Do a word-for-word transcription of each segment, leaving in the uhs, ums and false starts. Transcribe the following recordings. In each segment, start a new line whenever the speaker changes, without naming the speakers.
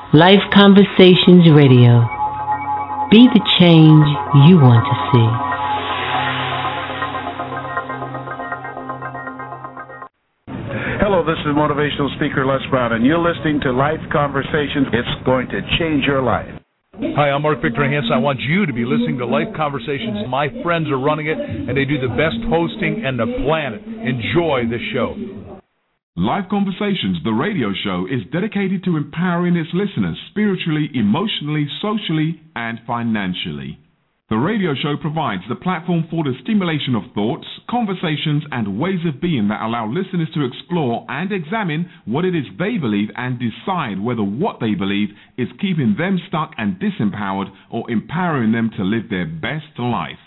Life Conversations Radio. Be the change you want to see.
Hello, this is motivational speaker Les Brown, and you're listening to Life Conversations. It's going to change your life.
Hi, I'm Mark Victor Hansen. I want you to be listening to Life Conversations. My friends are running it, and they do the best hosting on the planet. Enjoy this show.
Life Conversations, the radio show, is dedicated to empowering its listeners spiritually, emotionally, socially, and financially. The radio show provides the platform for the stimulation of thoughts, conversations, and ways of being that allow listeners to explore and examine what it is they believe and decide whether what they believe is keeping them stuck and disempowered or empowering them to live their best life.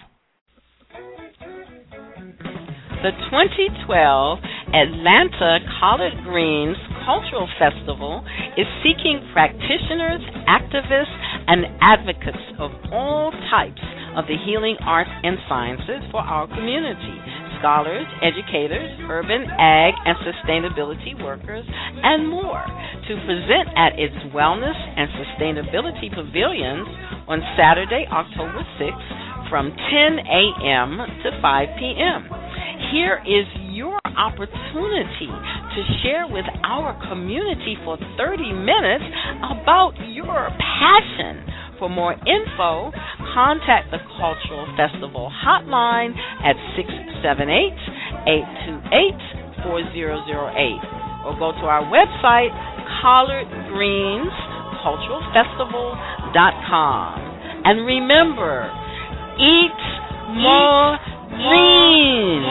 The twenty twelve Atlanta Collard Greens Cultural Festival is seeking practitioners, activists, and advocates of all types of the healing arts and sciences for our community. Scholars, educators, urban ag and sustainability workers, and more, to present at its Wellness and Sustainability Pavilions on Saturday, October sixth from ten a.m. to five p.m. Here is your opportunity to share with our community for thirty minutes about your passion. For more info, contact the Cultural Festival hotline at six seven eight, eight two eight, four zero zero eight or go to our website, collard greens cultural festival dot com. And remember, eat more greens.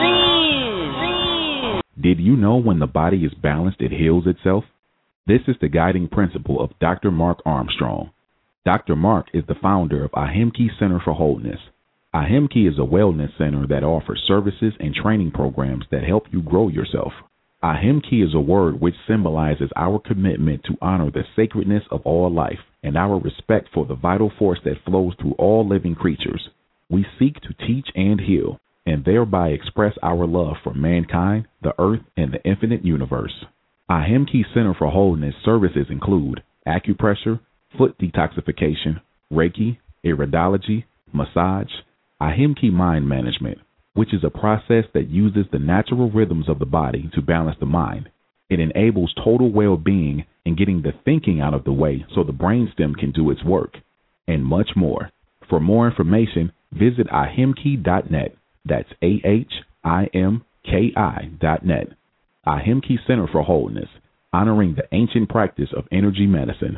Greens.
Did you know when the body is balanced, it heals itself? This is the guiding principle of Doctor Mark Armstrong. Doctor Mark is the founder of Ahimki Center for Wholeness. Ahimki is a wellness center that offers services and training programs that help you grow yourself. Ahimki is a word which symbolizes our commitment to honor the sacredness of all life and our respect for the vital force that flows through all living creatures. We seek to teach and heal, and thereby express our love for mankind, the earth, and the infinite universe. Ahimki Center for Wholeness services include acupressure, foot detoxification, Reiki, iridology, massage, Ahimki mind management, which is a process that uses the natural rhythms of the body to balance the mind. It enables total well-being and getting the thinking out of the way so the brainstem can do its work, and much more. For more information, visit ahimki dot net. That's A H I M K I dot net. Ahimki Center for Wholeness, honoring the ancient practice of energy medicine.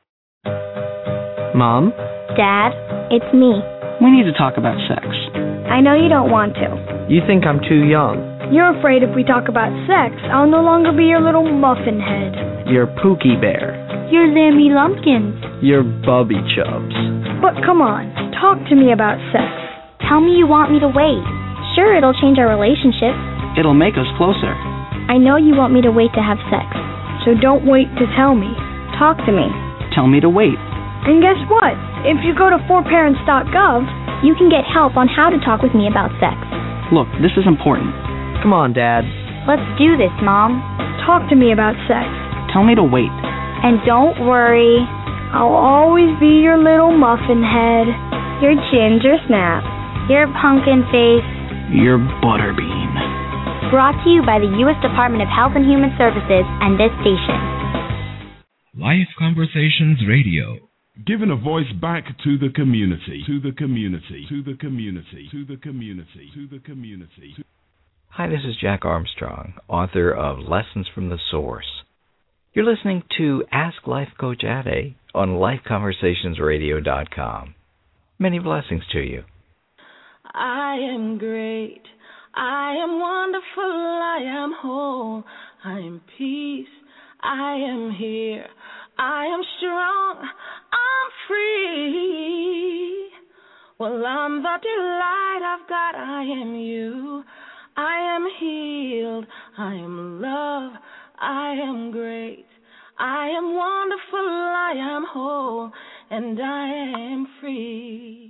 Mom?
Dad, it's me.
We need to talk about sex.
I know you don't want to.
You think I'm too young.
You're afraid if we talk about sex, I'll no longer be your little muffin head.
You're Pookie Bear.
You're Lammy Lumpkins.
You're Bubby Chubs.
But come on, talk to me about sex. Tell me you want me to wait. Sure, it'll change our relationship.
It'll make us closer.
I know you want me to wait to have sex, so don't wait to tell me. Talk to me.
Tell me to wait.
And guess what? If you go to four parents dot gov, you can get help on how to talk with me about sex.
Look, this is important. Come on, Dad.
Let's do this, Mom. Talk to me about sex.
Tell me to wait.
And don't worry, I'll always be your little muffin head, your ginger snap, your pumpkin face,
your butterbean.
Brought to you by the U S Department of Health and Human Services and this station.
Life Conversations Radio.
Giving a voice back to the community, to the community, to the community, to the community, to the community.
Hi, this is Jack Armstrong, author of Lessons from the Source. You're listening to Ask Life Coach Ade on life conversations radio dot com. Many blessings to you.
I am great. I am wonderful. I am whole. I am peace. I am here. I am strong. I'm free. Well, I'm the delight of God. I am you. I am healed. I am love. I am great. I am wonderful. I am whole. And I am free.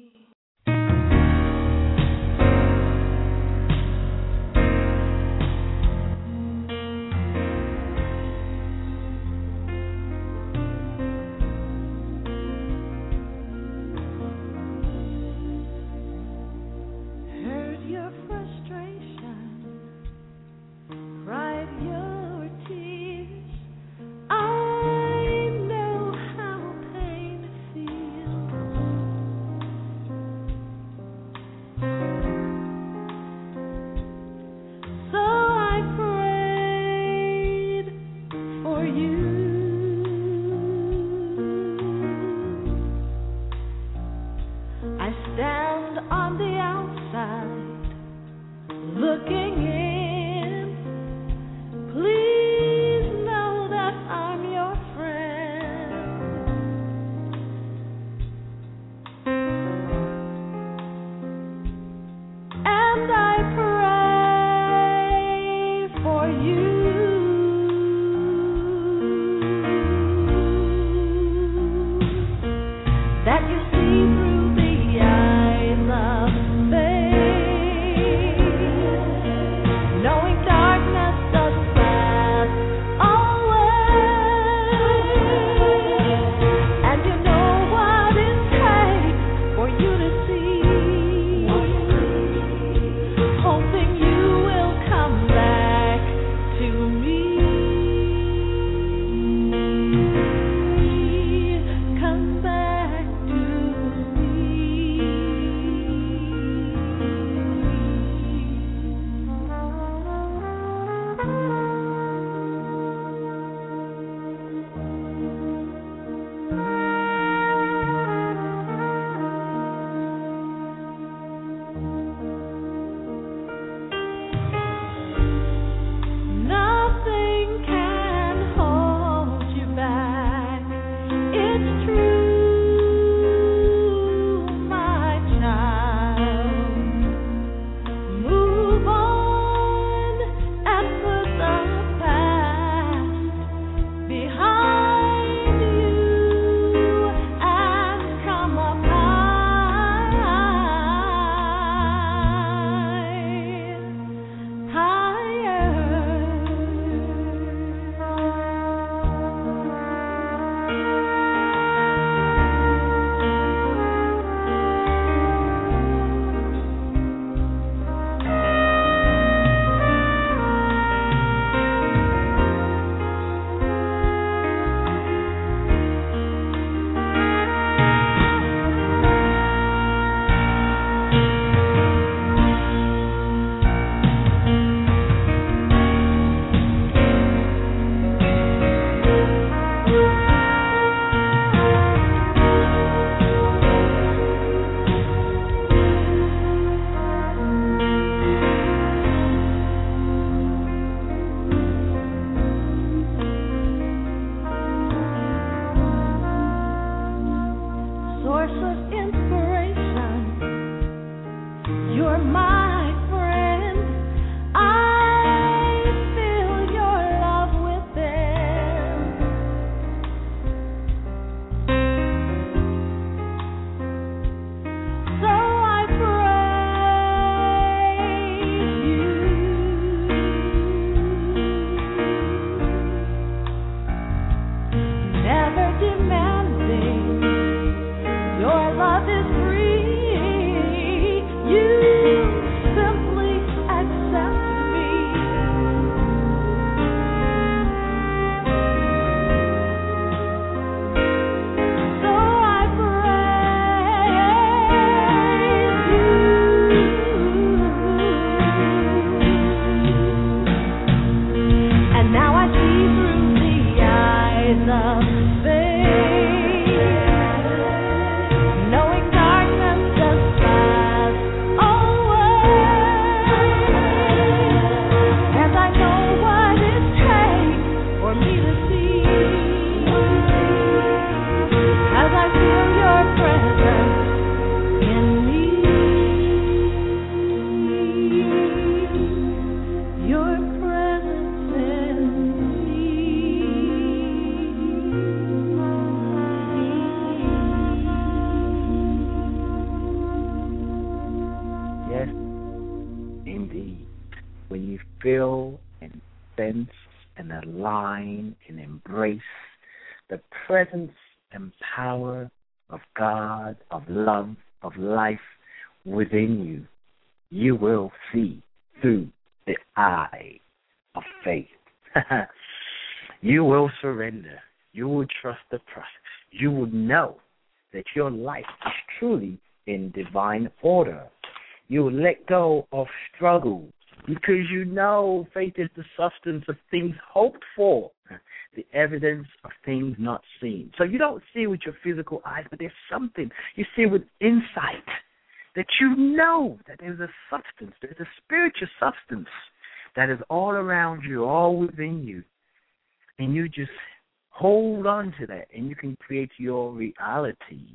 feel and sense and align and embrace the presence and power of God, of love, of life within you, you will see through the eye of faith. You will surrender. You will trust the process. You will know that your life is truly in divine order. You will let go of struggle because you know faith is the substance of things hoped for, the evidence of things not seen. So you don't see with your physical eyes, but there's something. You see with insight that you know that there's a substance, there's a spiritual substance that is all around you, all within you. And you just hold on to that, and you can create your reality.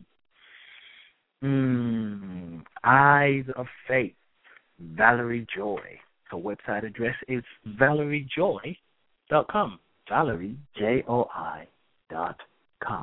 Mm, Eyes of Faith, Valerie Joy. Her website address is valerie joy dot com. Valerie, J O I dot com.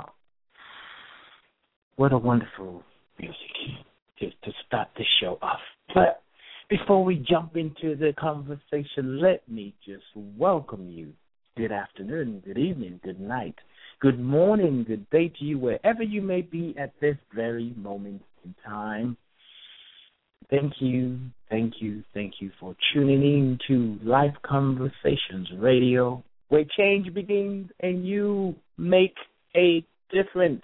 What a wonderful music to, to start the show off. But before we jump into the conversation, let me just welcome you. Good afternoon, good evening, good night, good morning, good day to you, wherever you may be at this very moment in time. Thank you, thank you, thank you for tuning in to Life Conversations Radio, where change begins and you make a difference.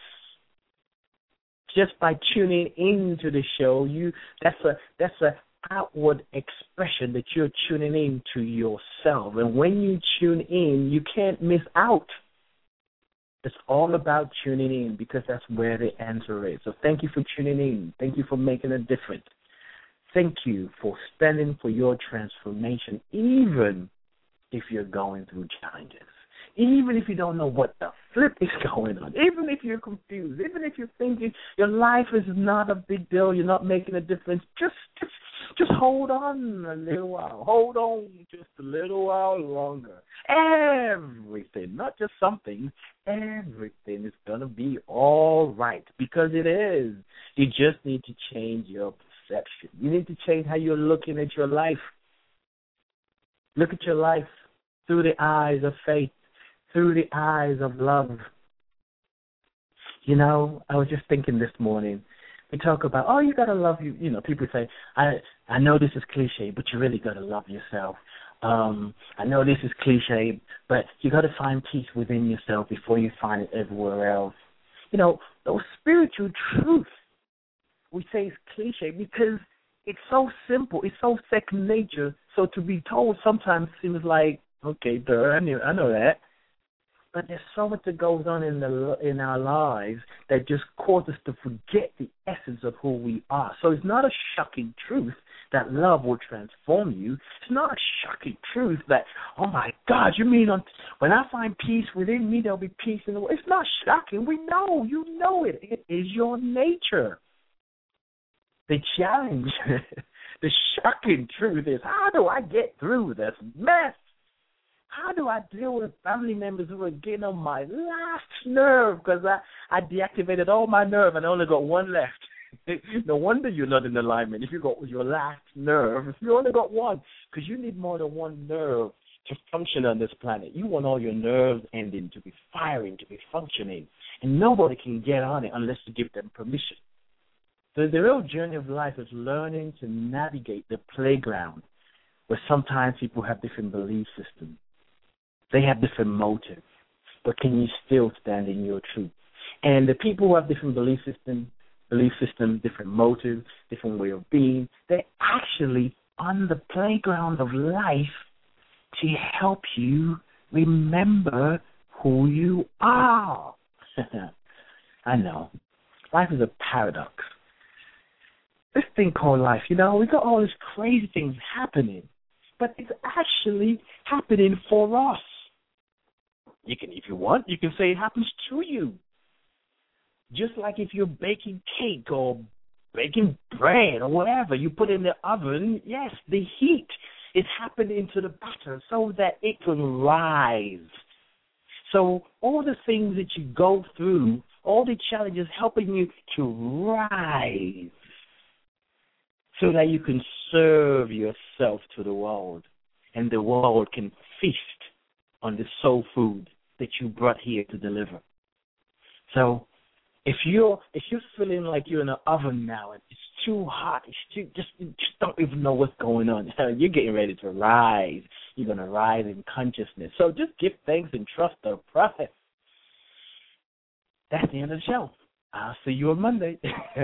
Just by tuning into the show, you that's a that's a outward expression that you're tuning in to yourself. And when you tune in, you can't miss out. It's all about tuning in because that's where the answer is. So thank you for tuning in. Thank you for making a difference. Thank you for standing for your transformation, even if you're going through challenges. Even if you don't know what the flip is going on, even if you're confused, even if you're thinking your life is not a big deal, you're not making a difference, just just, just hold on a little while. Hold on just a little while longer. Everything, not just something, everything is going to be all right because it is. You just need to change your perception. You need to change how you're looking at your life. Look at your life through the eyes of faith, through the eyes of love. You know, I was just thinking this morning, we talk about, oh, you got to love you. You know, people say, I I know this is cliche, but you really got to love yourself. Um, I know this is cliche, but you got to find peace within yourself before you find it everywhere else. You know, those spiritual truths, we say it's cliche because it's so simple. It's so second nature. So to be told sometimes seems like, okay, duh, I know, I know that. But there's so much that goes on in the in our lives that just causes us to forget the essence of who we are. So it's not a shocking truth that love will transform you. It's not a shocking truth that, oh, my God, you mean on, when I find peace within me, there'll be peace in the world. It's not shocking. We know. You know it. It is your nature. The challenge, the shocking truth is, how do I get through this mess? How do I deal with family members who are getting on my last nerve because I, I deactivated all my nerve and I only got one left? No wonder you're not in alignment if you got your last nerve. If you only got one, because you need more than one nerve to function on this planet. You want all your nerves ending to be firing, to be functioning, and nobody can get on it unless you give them permission. So the real journey of life is learning to navigate the playground where sometimes people have different belief systems. They have different motives, but can you still stand in your truth? And the people who have different belief system, belief system, different motives, different way of being, they're actually on the playground of life to help you remember who you are. I know. Life is a paradox. This thing called life, you know, we got all these crazy things happening, but it's actually happening for us. You can, if you want, you can say it happens to you. Just like if you're baking cake or baking bread or whatever, you put in the oven, yes, the heat is happening to the batter so that it can rise. So all the things that you go through, all the challenges helping you to rise so that you can serve yourself to the world and the world can feast on the soul food that you brought here to deliver. So if you're if you're feeling like you're in an oven now and it's too hot, it's too, just you just don't even know what's going on. You're getting ready to rise. You're gonna rise in consciousness. So just give thanks and trust the process. That's the end of the show. I'll see you on Monday.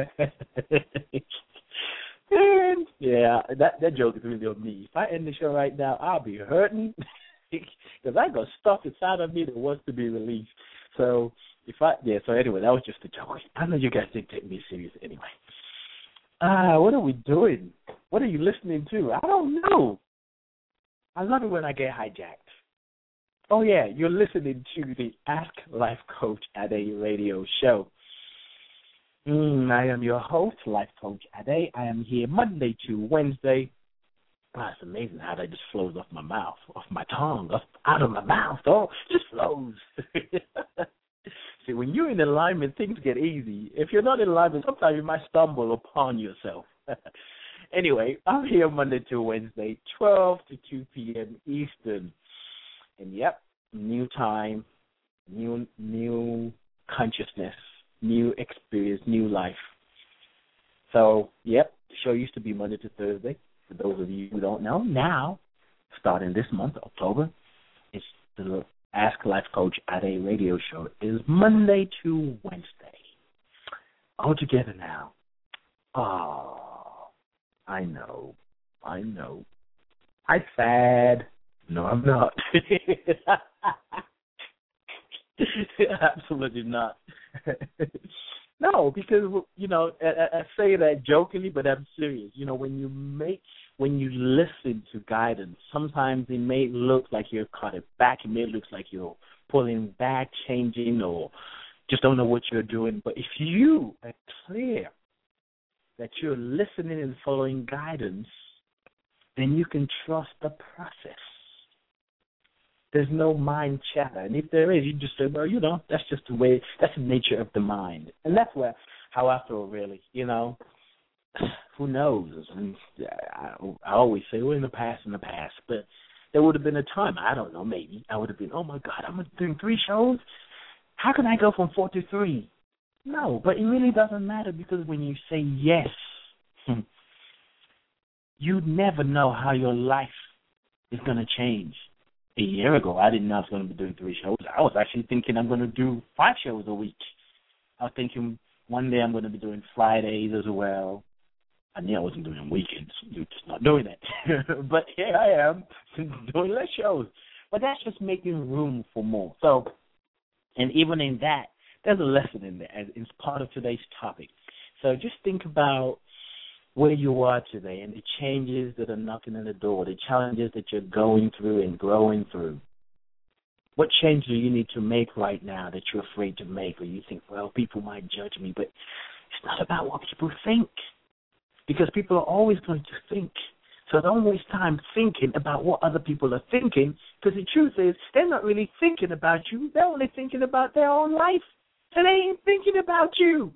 And yeah, that that joke is really on me. If I end the show right now, I'll be hurting because I got stuff inside of me that wants to be released. So if I yeah, so anyway, that was just a joke. I know you guys didn't take me serious anyway. Ah, uh, what are we doing? What are you listening to? I don't know. I love it when I get hijacked. Oh yeah, you're listening to the Ask Life Coach Ade radio show. Mm, I am your host, Life Coach Ade. I am here Monday to Wednesday. Wow, it's amazing how that just flows off my mouth, off my tongue, off, out of my mouth. Oh, it just flows. See, when you're in alignment, things get easy. If you're not in alignment, sometimes you might stumble upon yourself. Anyway, I'm here Monday to Wednesday, twelve to two p.m. Eastern. And yep, new time, new new consciousness, new experience, new life. So, yep, the show used to be Monday to Thursday. For those of you who don't know, now, starting this month, October, it's the Ask Life Coach Ade radio show is Monday to Wednesday. All together now. Oh, I know, I know. I'm sad. No, I'm not. Absolutely not. No, because, you know, I, I say that jokingly, but I'm serious. You know, when you make, when you listen to guidance, sometimes it may look like you're cutting back. It may look like you're pulling back, changing, or just don't know what you're doing. But if you are clear that you're listening and following guidance, then you can trust the process. There's no mind chatter. And if there is, you just say, well, you know, that's just the way, that's the nature of the mind. And that's where, how I feel, really, you know. Who knows? And I, I always say, well, in the past, in the past. But there would have been a time, I don't know, maybe, I would have been, oh, my God, I'm doing three shows? How can I go from four to three? No, but it really doesn't matter because when you say yes, you never know how your life is going to change. A year ago, I didn't know I was going to be doing three shows. I was actually thinking I'm going to do five shows a week. I was thinking one day I'm going to be doing Fridays as well. I knew I wasn't doing weekends. You're just not doing it. But here I am doing less shows. But that's just making room for more. So, and even in that, there's a lesson in there. And it's part of today's topic. So just think about where you are today and the changes that are knocking on the door, the challenges that you're going through and growing through. What change do you need to make right now that you're afraid to make, or you think, well, people might judge me, but it's not about what people think, because people are always going to think. So don't waste time thinking about what other people are thinking, because the truth is they're not really thinking about you. They're only thinking about their own life, and they ain't thinking about you.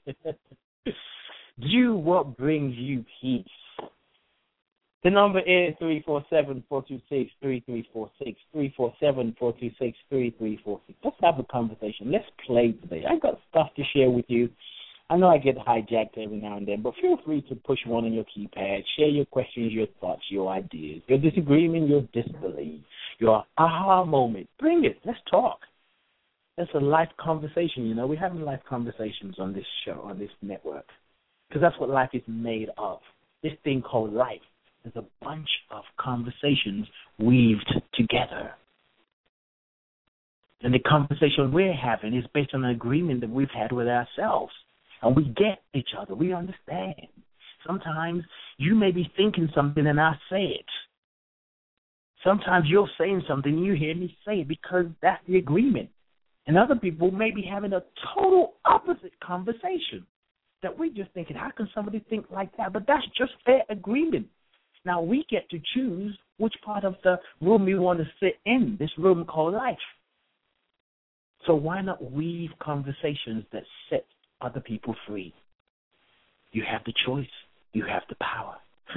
Do what brings you peace. The number is three four seven, four two six, three three four six, three four seven, four two six, three three four six. Let's have a conversation. Let's play today. I got stuff to share with you. I know I get hijacked every now and then, but feel free to push one on your keypad. Share your questions, your thoughts, your ideas, your disagreement, your disbelief, your aha moment. Bring it. Let's talk. That's a life conversation, you know. We're having life conversations on this show, on this network. Because that's what life is made of. This thing called life is a bunch of conversations weaved together. And the conversation we're having is based on an agreement that we've had with ourselves. And we get each other. We understand. Sometimes you may be thinking something and I say it. Sometimes you're saying something and you hear me say it because that's the agreement. And other people may be having a total opposite conversation that we're just thinking, how can somebody think like that? But that's just their agreement. Now we get to choose which part of the room we want to sit in, this room called life. So why not weave conversations that set other people free? You have the choice. You have the power.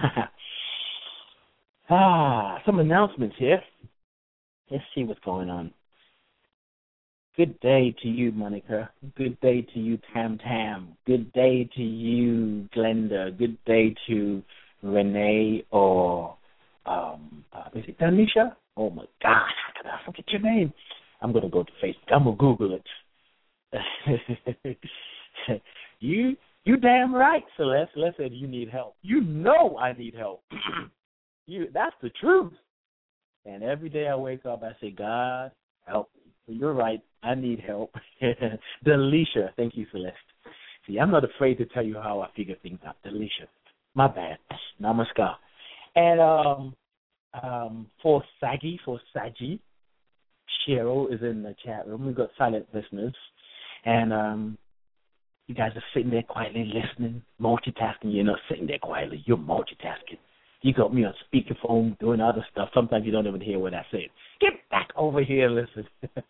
ah, some announcements here. Let's see what's going on. Good day to you, Monica. Good day to you, Tam Tam. Good day to you, Glenda. Good day to Renee or, um, uh, is it Danisha? Oh, my gosh, how can I forget your name? I'm going to go to Facebook. I'm going to Google it. you you damn right, Celeste. Celeste said you need help. You know I need help. you That's the truth. And every day I wake up, I say, God, help me. So you're right. I need help. Delisha. Thank you, Celeste. See, I'm not afraid to tell you how I figure things out. Delisha. My bad. Namaskar. And um, um, for Saggy, for Saji, Cheryl is in the chat room. We've got silent listeners. And um, you guys are sitting there quietly listening, multitasking. You're not sitting there quietly. You're multitasking. You got me on speakerphone doing other stuff. Sometimes you don't even hear what I said. Get back over here and listen.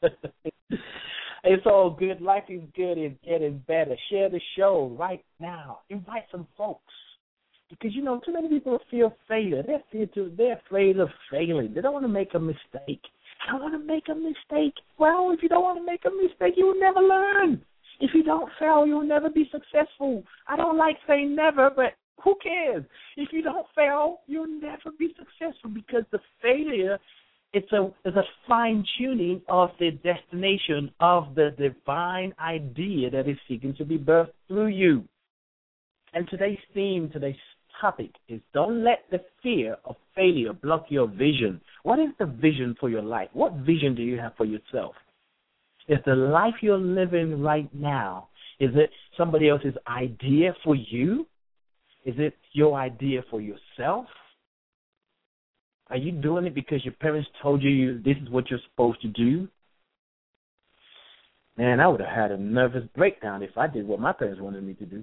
It's all good. Life is good. It's getting better. Share the show right now. Invite some folks. Because, you know, too many people feel failure. They're, fear to, they're afraid of failing. They don't want to make a mistake. I don't want to make a mistake. Well, if you don't want to make a mistake, you will never learn. If you don't fail, you'll never be successful. I don't like saying never, but who cares? If you don't fail, you'll never be successful because the failure, it's a, it's a fine-tuning of the destination of the divine idea that is seeking to be birthed through you. And today's theme, today's topic is don't let the fear of failure block your vision. What is the vision for your life? What vision do you have for yourself? Is the life you're living right now, is it somebody else's idea for you? Is it your idea for yourself? Are you doing it because your parents told you, you this is what you're supposed to do? Man, I would have had a nervous breakdown if I did what my parents wanted me to do.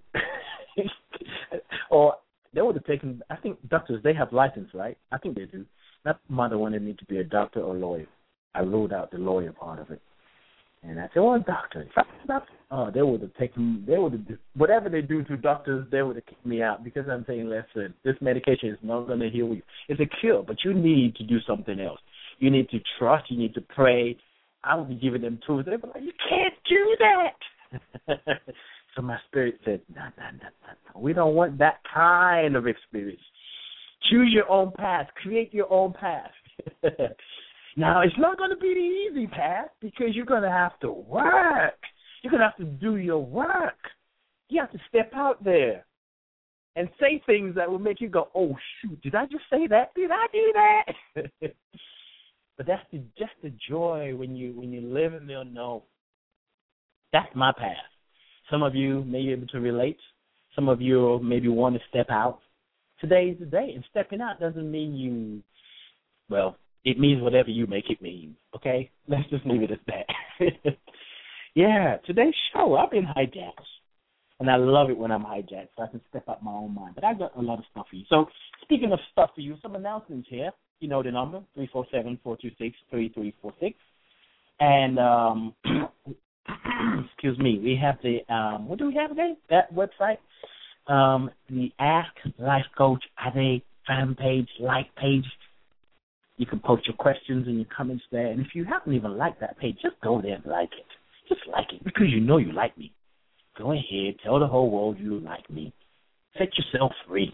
Or they would have taken, I think doctors, they have license, right? I think they do. My mother wanted me to be a doctor or lawyer. I ruled out the lawyer part of it. And I said, oh, a doctor. If I was a doctor, oh, they would have taken, they would have, whatever they do to doctors, they would have kicked me out because I'm saying, listen, this medication is not going to heal you. It's a cure, but you need to do something else. You need to trust. You need to pray. I would be giving them tools. They'd be like, you can't do that. So my spirit said, no, no, no, no, no. We don't want that kind of experience. Choose your own path. Create your own path. Now, it's not going to be the easy path because you're going to have to work. You're going to have to do your work. You have to step out there and say things that will make you go, oh, shoot, did I just say that? Did I do that? But that's the, just the joy when you when you live in the unknown. That's my path. Some of you may be able to relate. Some of you maybe want to step out. Today is the day, and stepping out doesn't mean you, well, it means whatever you make it mean, okay? Let's just leave it at that. Yeah, today's show, I've been hijacked, and I love it when I'm hijacked, so I can step out my own mind. But I've got a lot of stuff for you. So speaking of stuff for you, some announcements here. You know the number, three four seven, four two six, three three four six. And, um, excuse me, we have the, um, what do we have again? That website, um, the Ask Life Coach Ade fan page, like page. You can post your questions and your comments there. And if you haven't even liked that page, just go there and like it. Just like it because you know you like me. Go ahead, tell the whole world you like me. Set yourself free.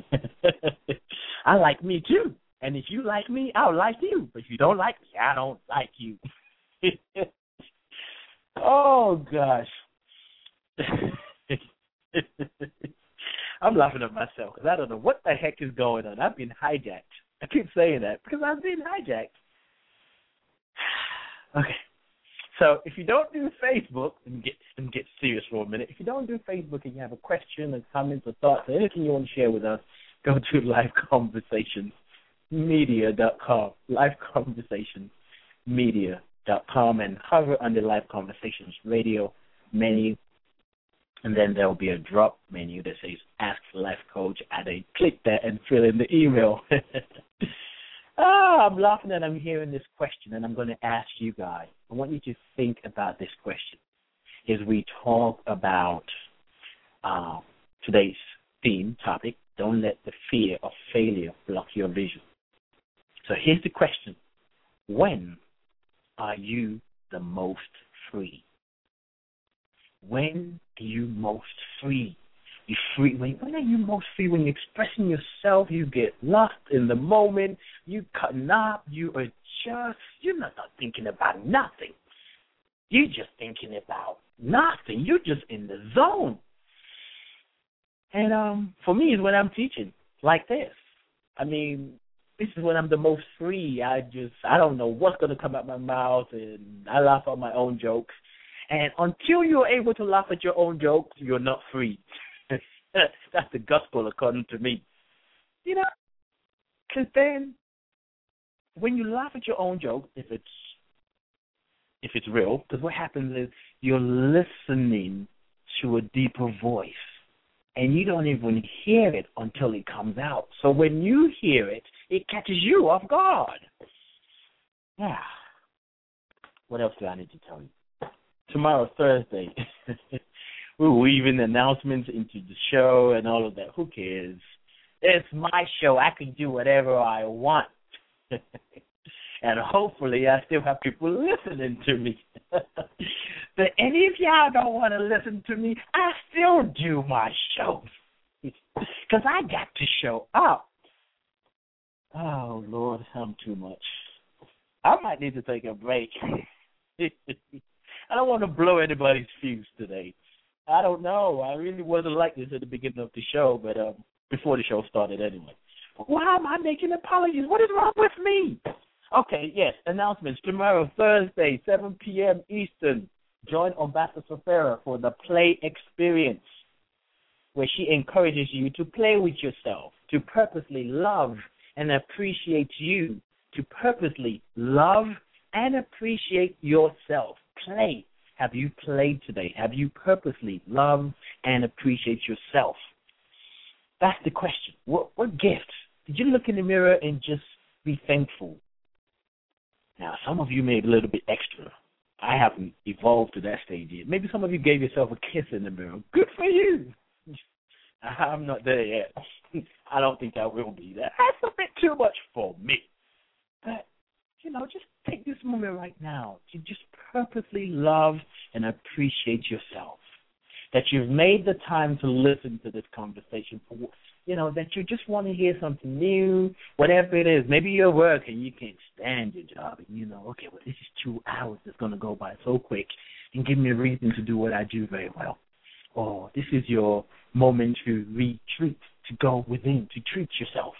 I like me too. And if you like me, I'll like you. But if you don't like me, I don't like you. Oh, gosh. I'm laughing at myself because I don't know what the heck is going on. I've been hijacked. I keep saying that because I've been hijacked. Okay. So if you don't do Facebook, and get and get serious for a minute, if you don't do Facebook and you have a question, or comments, or thoughts, or anything you want to share with us, go to live conversations media dot com, live conversations media dot com, and hover under Live Conversations Radio menu, and then there will be a drop menu that says Ask the Life Coach. Add a click that and fill in the email. Ah, I'm laughing that I'm hearing this question, and I'm going to ask you guys. I want you to think about this question as we talk about uh, today's theme topic. Don't let the fear of failure block your vision. So here's the question. When are you the most free? When are you most free? You free when, when are you most free? When you're expressing yourself, you get lost in the moment, you cutting up, you are just, you're not, not thinking about nothing. You're just thinking about nothing. You're just in the zone. And um, for me, is when I'm teaching like this. I mean, this is when I'm the most free. I just, I don't know what's going to come out my mouth, and I laugh at my own jokes. And until you're able to laugh at your own jokes, you're not free. That's the gospel according to me. You know, because then when you laugh at your own joke, if it's if it's real, because what happens is you're listening to a deeper voice, and you don't even hear it until it comes out. So when you hear it, it catches you off guard. Yeah. What else do I need to tell you? Tomorrow, Thursday, we're weaving announcements into the show and all of that. Who cares? It's my show. I can do whatever I want. And hopefully I still have people listening to me. But any of y'all don't want to listen to me, I still do my show. Because I got to show up. Oh, Lord, I'm too much. I might need to take a break. I don't want to blow anybody's fuse today. I don't know. I really wasn't like this at the beginning of the show, but um, before the show started anyway. Why am I making apologies? What is wrong with me? Okay, yes, announcements. Tomorrow, Thursday, seven p.m. Eastern, join Ambassador Safera for the Play Experience, where she encourages you to play with yourself, to purposely love and appreciate you, to purposely love and appreciate yourself. Play. Have you played today? Have you purposely loved and appreciate yourself? That's the question. What, what gift? Did you look in the mirror and just be thankful? Now, some of you may be a little bit extra. I haven't evolved to that stage yet. Maybe some of you gave yourself a kiss in the mirror. Good for you. I'm not there yet. I don't think I will be there. That's a bit too much for me. But, you know, just take this moment right now to just purposely love and appreciate yourself. That you've made the time to listen to this conversation, for, you know, that you just want to hear something new, whatever it is. Maybe you're at work and you can't stand your job, and you know, okay, well, this is two hours that's going to go by so quick and give me a reason to do what I do very well. Or this is your moment to retreat, to go within, to treat yourself.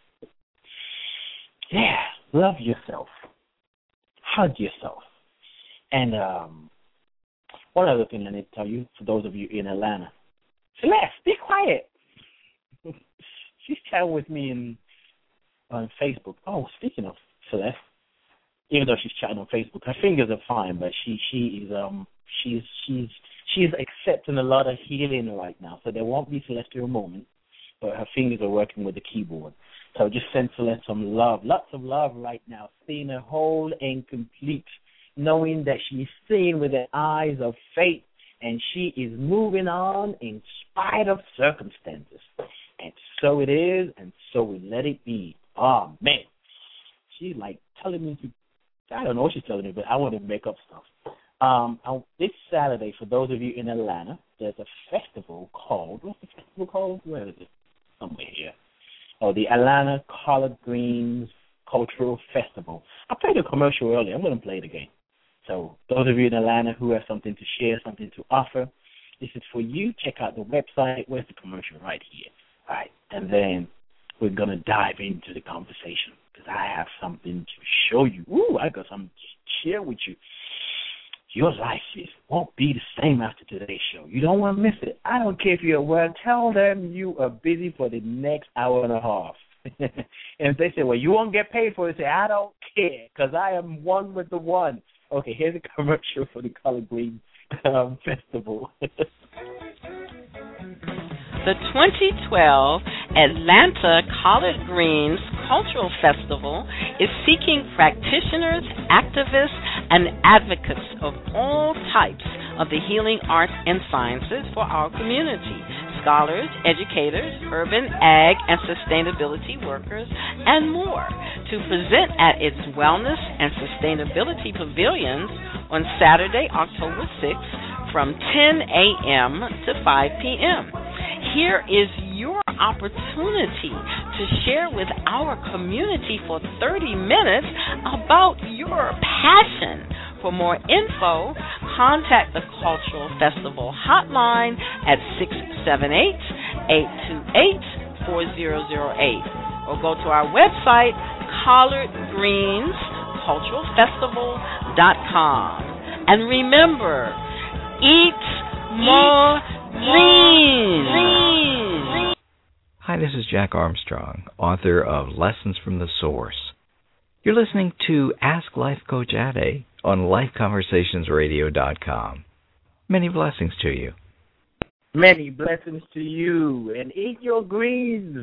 Yeah, love yourself. Hug yourself. And um, one other thing I need to tell you, for those of you in Atlanta, Celeste, be quiet. She's chatting with me in, on Facebook. Oh, speaking of Celeste, even though she's chatting on Facebook, her fingers are fine, but she she is um she's she's she's accepting a lot of healing right now. So there won't be celestial moment, but her fingers are working with the keyboard. So just send Celeste some love, lots of love right now, seeing her whole and complete, knowing that she's seeing with the eyes of faith, and she is moving on in spite of circumstances. And so it is, and so we let it be. Oh, man. She's like telling me to, I don't know what she's telling me, but I want to make up stuff. Um, I, this Saturday, for those of you in Atlanta, there's a festival called, what's the festival called? Where is it? Somewhere here. Oh, the Atlanta Collard Greens Cultural Festival. I played a commercial earlier. I'm going to play it again. So those of you in Atlanta who have something to share, something to offer, this is for you. Check out the website. Where's the commercial? Right here. All right. And then we're going to dive into the conversation because I have something to show you. Ooh, I got something to share with you. your life is, won't be the same after today's show. You don't want to miss it. I don't care if you're at work. Tell them you are busy for the next hour and a half. And if they say, well, you won't get paid for it, say, I don't care because I am one with the one. Okay, here's a commercial for the Collard Green um, Festival.
The twenty twelve Atlanta Collard Greens Cultural Festival is seeking practitioners, activists, and advocates of all types of the healing arts and sciences for our community. Scholars, educators, urban ag and sustainability workers, and more, to present at its Wellness and Sustainability Pavilions on Saturday, October sixth from ten a.m. to five p.m. Here is your opportunity to share with our community for thirty minutes about your passion. For more info, contact the Cultural Festival hotline at six seven eight, eight two eight, four zero zero eight or go to our website, collard greens cultural festival dot com. And remember, eat more greens.
Hi, this is Jack Armstrong, author of Lessons from the Source. You're listening to Ask Life Coach Ade on life conversations radio dot com. Many blessings to you.
Many blessings to you, and eat your greens.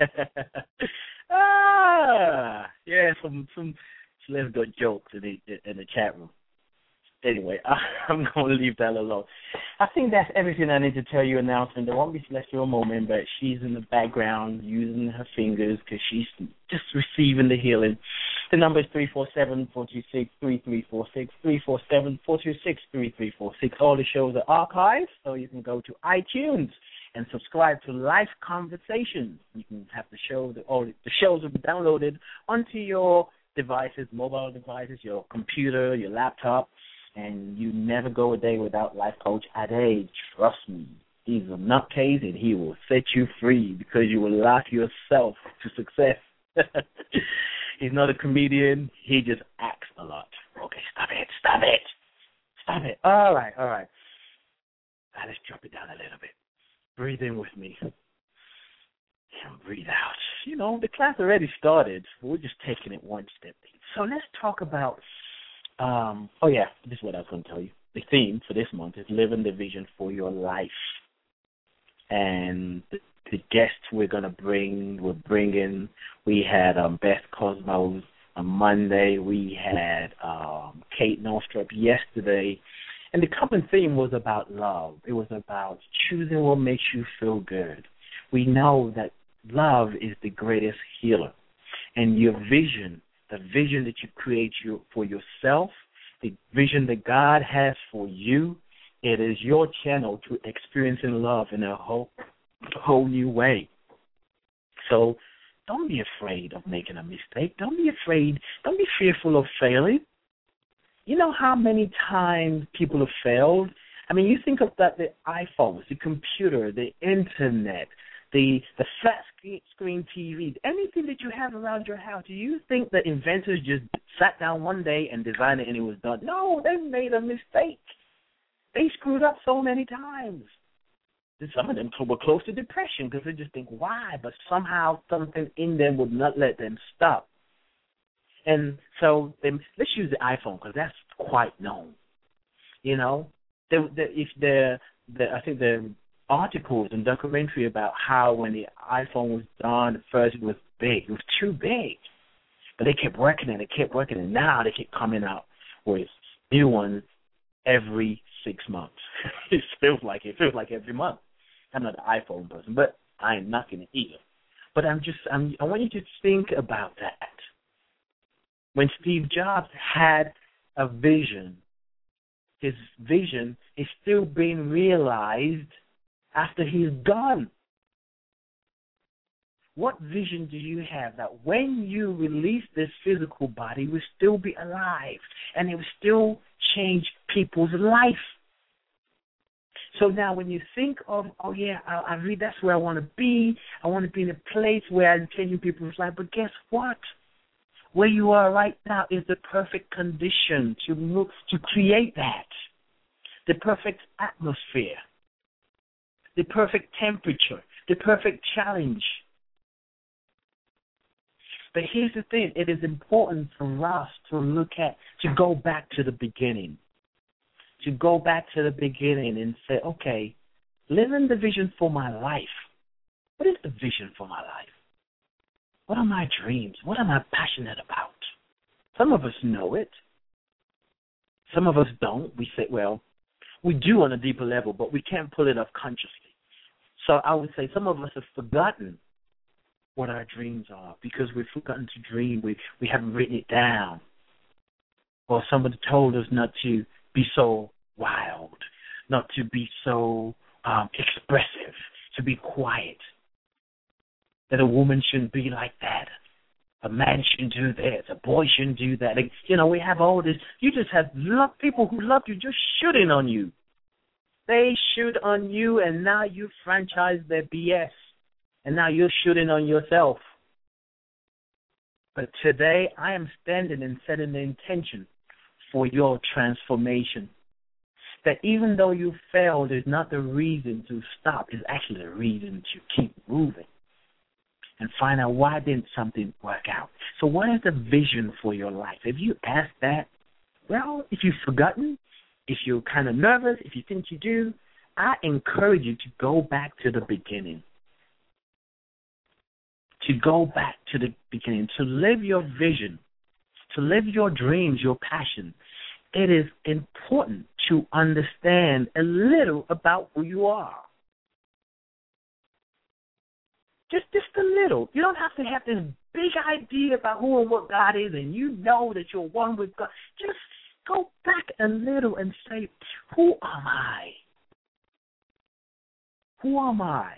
ah, yeah, some some let's go jokes in the in the chat room. Anyway, I'm going to leave that alone. I think that's everything I need to tell you, announcement. There won't be Celestial moment, but she's in the background using her fingers because she's just receiving the healing. The number is three four seven, four two six, three three four six, three four seven, four two six, three three four six. All the shows are archived, so you can go to iTunes and subscribe to Life Conversations. You can have the show, the, all the shows will be downloaded onto your devices, mobile devices, your computer, your laptop. And you never go a day without Life Coach Ade. Trust me. He's a nutcase, and he will set you free because you will laugh yourself to success. He's not a comedian. He just acts a lot. Okay, stop it. Stop it. Stop it. All right, all right. Now let's drop it down a little bit. Breathe in with me. And breathe out. You know, the class already started. We're just taking it one step. So let's talk about Um, oh, yeah, this is what I was going to tell you. The theme for this month is Living the Vision for Your Life. And the, the guests we're going to bring, we're bringing, we had um, Beth Cosmos on Monday. We had um, Kate Northrup yesterday. And the common theme was about love. It was about choosing what makes you feel good. We know that love is the greatest healer. And your vision, the vision that you create you, for yourself, the vision that God has for you, it is your channel to experiencing love in a whole, whole new way. So don't be afraid of making a mistake. Don't be afraid. Don't be fearful of failing. You know how many times people have failed? I mean, you think of that, the iPhones, the computer, the internet, the the flat screen T V, anything that you have around your house, do you think the inventors just sat down one day and designed it and it was done? No, they made a mistake. They screwed up so many times. Some of them were close to depression because they just think, why? But somehow something in them would not let them stop. And so they, let's use the iPhone because that's quite known. You know, the, the, if the, the I think the articles and documentary about how when the iPhone was done, at first it was big. It was too big. But they kept working it. They kept working it. Now they keep coming out with new ones every six months. It feels like it. It feels like every month. I'm not an iPhone person, but I ain't knocking it either. But I'm just, I'm, I want you to think about that. When Steve Jobs had a vision, his vision is still being realized after he's gone. What vision do you have that when you release this physical body, it will still be alive and it will still change people's life? So now when you think of, oh, yeah, I, I read that's where I want to be. I want to be in a place where I'm changing people's life. But guess what? Where you are right now is the perfect condition to move, to create that. The perfect atmosphere, the perfect temperature, the perfect challenge. But here's the thing, it is important for us to look at, to go back to the beginning. To go back to the beginning and say, okay, living the vision for my life. What is the vision for my life? What are my dreams? What am I passionate about? Some of us know it. Some of us don't. We say, well, we do on a deeper level, but we can't pull it off consciously. So I would say some of us have forgotten what our dreams are because we've forgotten to dream. We we haven't written it down. Or somebody told us not to be so wild, not to be so um, expressive, to be quiet. That a woman shouldn't be like that. A man shouldn't do this. A boy shouldn't do that. Like, you know, we have all this. You just have love, people who love you just shooting on you. They shoot on you, and now you franchise their B S. And now you're shooting on yourself. But today, I am standing and setting the intention for your transformation. That even though you failed is not the reason to stop. It's actually the reason to keep moving. And find out why didn't something work out. So what is the vision for your life? If you ask that, well, if you've forgotten, if you're kind of nervous, if you think you do, I encourage you to go back to the beginning. To go back to the beginning, to live your vision, to live your dreams, your passion. It is important to understand a little about who you are. Just just a little. You don't have to have this big idea about who and what God is, and you know that you're one with God. Just go back a little and say, who am I? Who am I?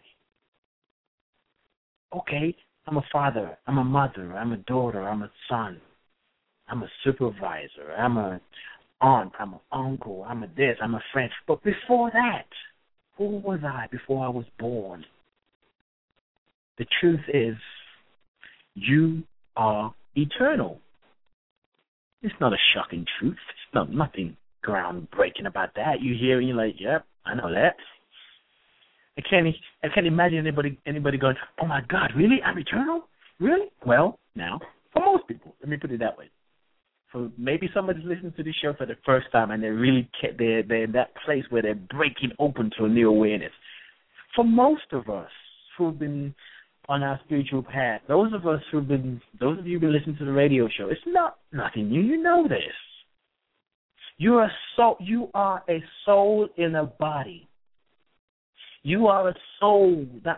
Okay, I'm a father. I'm a mother. I'm a daughter. I'm a son. I'm a supervisor. I'm a aunt. I'm an uncle. I'm a this. I'm a friend. But before that, who was I before I was born? The truth is, you are eternal. It's not a shocking truth. It's not nothing groundbreaking about that. You hear and you're like, yep, I know that. I can't I can't imagine anybody anybody going, oh my God, really? I'm eternal? Really? Well, now, for most people, let me put it that way. For maybe somebody's listening to this show for the first time and they're really they're, they're in that place where they're breaking open to a new awareness. For most of us who've been on our spiritual path, those of us who've been, those of you who've been listening to the radio show, it's not nothing new. You know this. You are soul. You are a soul in a body. You are a soul that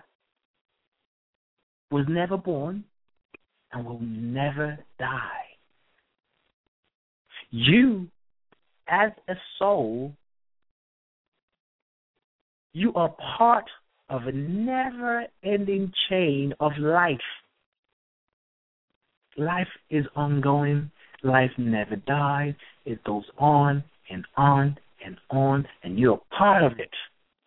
was never born and will never die. You, as a soul, you are part of a never-ending chain of life. Life is ongoing. Life never dies. It goes on and on and on, and you're part of it.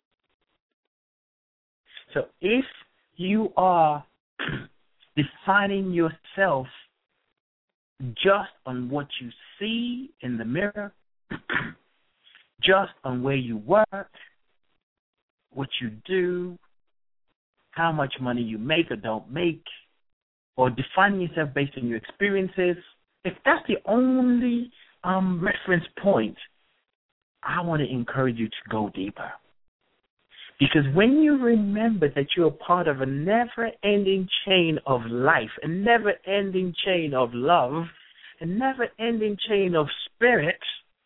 So if you are defining yourself just on what you see in the mirror, just on where you work, what you do, how much money you make or don't make, or defining yourself based on your experiences, if that's the only um, reference point, I want to encourage you to go deeper. Because when you remember that you're part of a never-ending chain of life, a never-ending chain of love, a never-ending chain of spirit,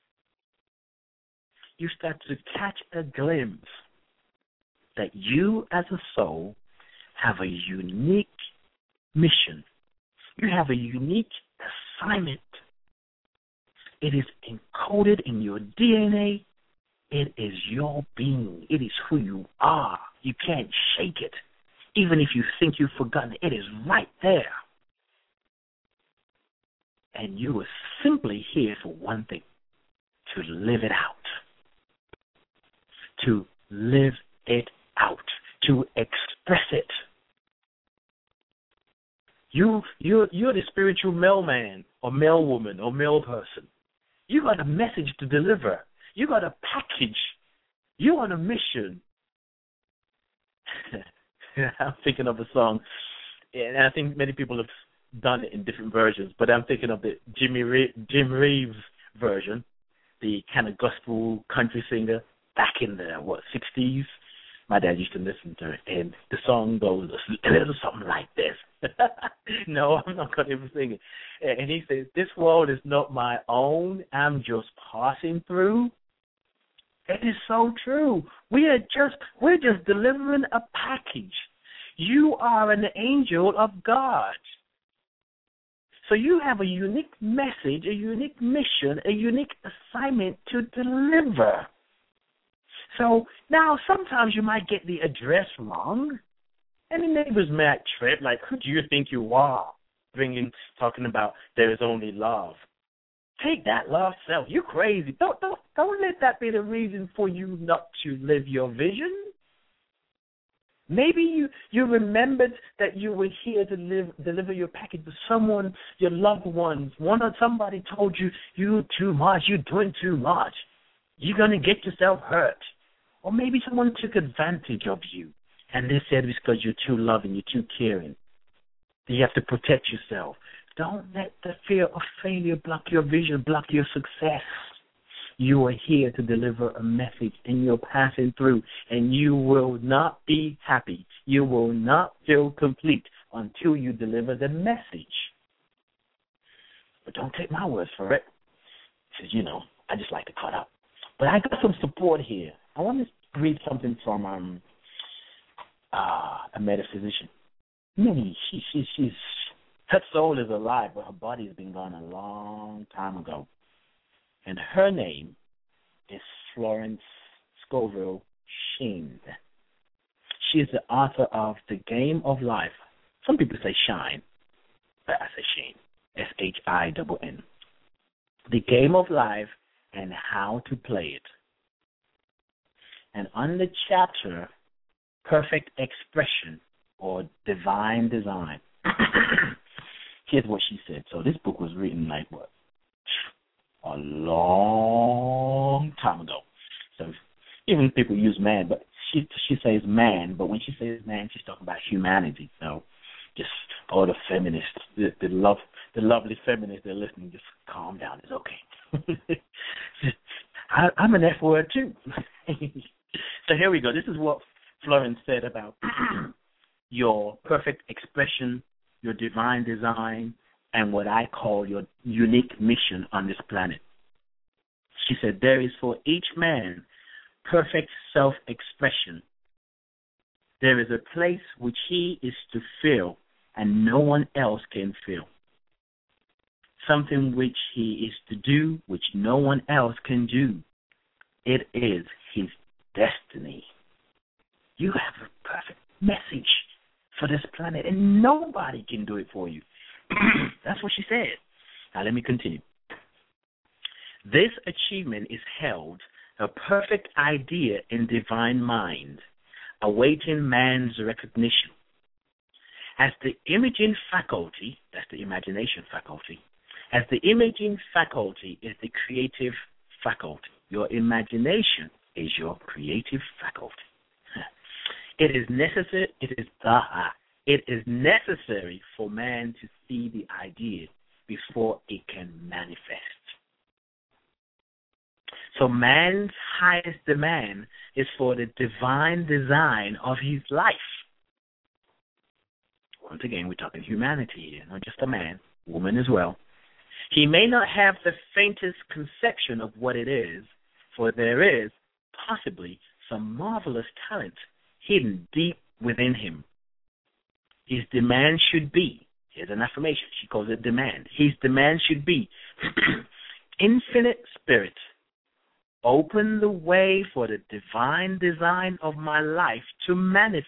you start to catch a glimpse that you as a soul have a unique mission. You have a unique assignment. It is encoded in your D N A. It is your being. It is who you are. You can't shake it. Even if you think you've forgotten, it is right there. And you are simply here for one thing, to live it out. To live it out. To express it. You, you, you're the spiritual mailman or mailwoman or mail person. You got a message to deliver. You got a package. You're on a mission. I'm thinking of a song, and I think many people have done it in different versions, but I'm thinking of the Jimmy Re- Jim Reeves version, the kind of gospel country singer back in the, what, sixties? My dad used to listen to it, and the song goes a little something like this. No, I'm not going to even sing it. And he says, this world is not my own. I'm just passing through. It is so true. We are just, we're just delivering a package. You are an angel of God. So you have a unique message, a unique mission, a unique assignment to deliver. So now sometimes you might get the address wrong, and the neighbors might trip, like, who do you think you are, bringing, talking about there is only love. Take that, love self. You're crazy. Don't, don't, don't let that be the reason for you not to live your vision. Maybe you, you remembered that you were here to live, deliver your package to someone, your loved ones. One or somebody told you, you're too much, you're doing too much. You're going to get yourself hurt. Or maybe someone took advantage of you, and they said it's because you're too loving, you're too caring. You have to protect yourself. Don't let the fear of failure block your vision, block your success. You are here to deliver a message, and you're passing through, and you will not be happy. You will not feel complete until you deliver the message. But don't take my words for it. Because, you know, I just like to cut up. But I got some support here. I want to read something from um, uh, a metaphysician. Maybe she, she, she's, her soul is alive, but her body has been gone a long time ago. And her name is Florence Scovel Sheen. She is the author of The Game of Life. Some people say Shine, but I say Sheen. S H I N N. The Game of Life and How to Play It. And on the chapter, Perfect Expression or Divine Design, here's what she said. So this book was written like what? A long time ago. So even people use man, but she she says man, but when she says man, she's talking about humanity. So just all the feminists, the, the love, the lovely feminists that are listening, just calm down. It's okay. I, I'm an F word too. So here we go. This is what Florence said about your perfect expression, your divine design, and what I call your unique mission on this planet. She said, there is for each man perfect self-expression. There is a place which he is to fill and no one else can fill. Something which he is to do which no one else can do. It is his destiny. You have a perfect message for this planet, and nobody can do it for you. That's what she said. Now let me continue. This achievement is held a perfect idea in divine mind, awaiting man's recognition. As the imaging faculty, that's the imagination faculty, as the imaging faculty is the creative faculty. Your imagination is your creative faculty. It is necessary. It is uh, it is necessary for man to see the idea before it can manifest. So man's highest demand is for the divine design of his life. Once again, we're talking humanity here, not just a man, woman as well. He may not have the faintest conception of what it is, for there is possibly some marvelous talent hidden deep within him. His demand should be, here's an affirmation, she calls it demand. His demand should be, infinite spirit, open the way for the divine design of my life to manifest.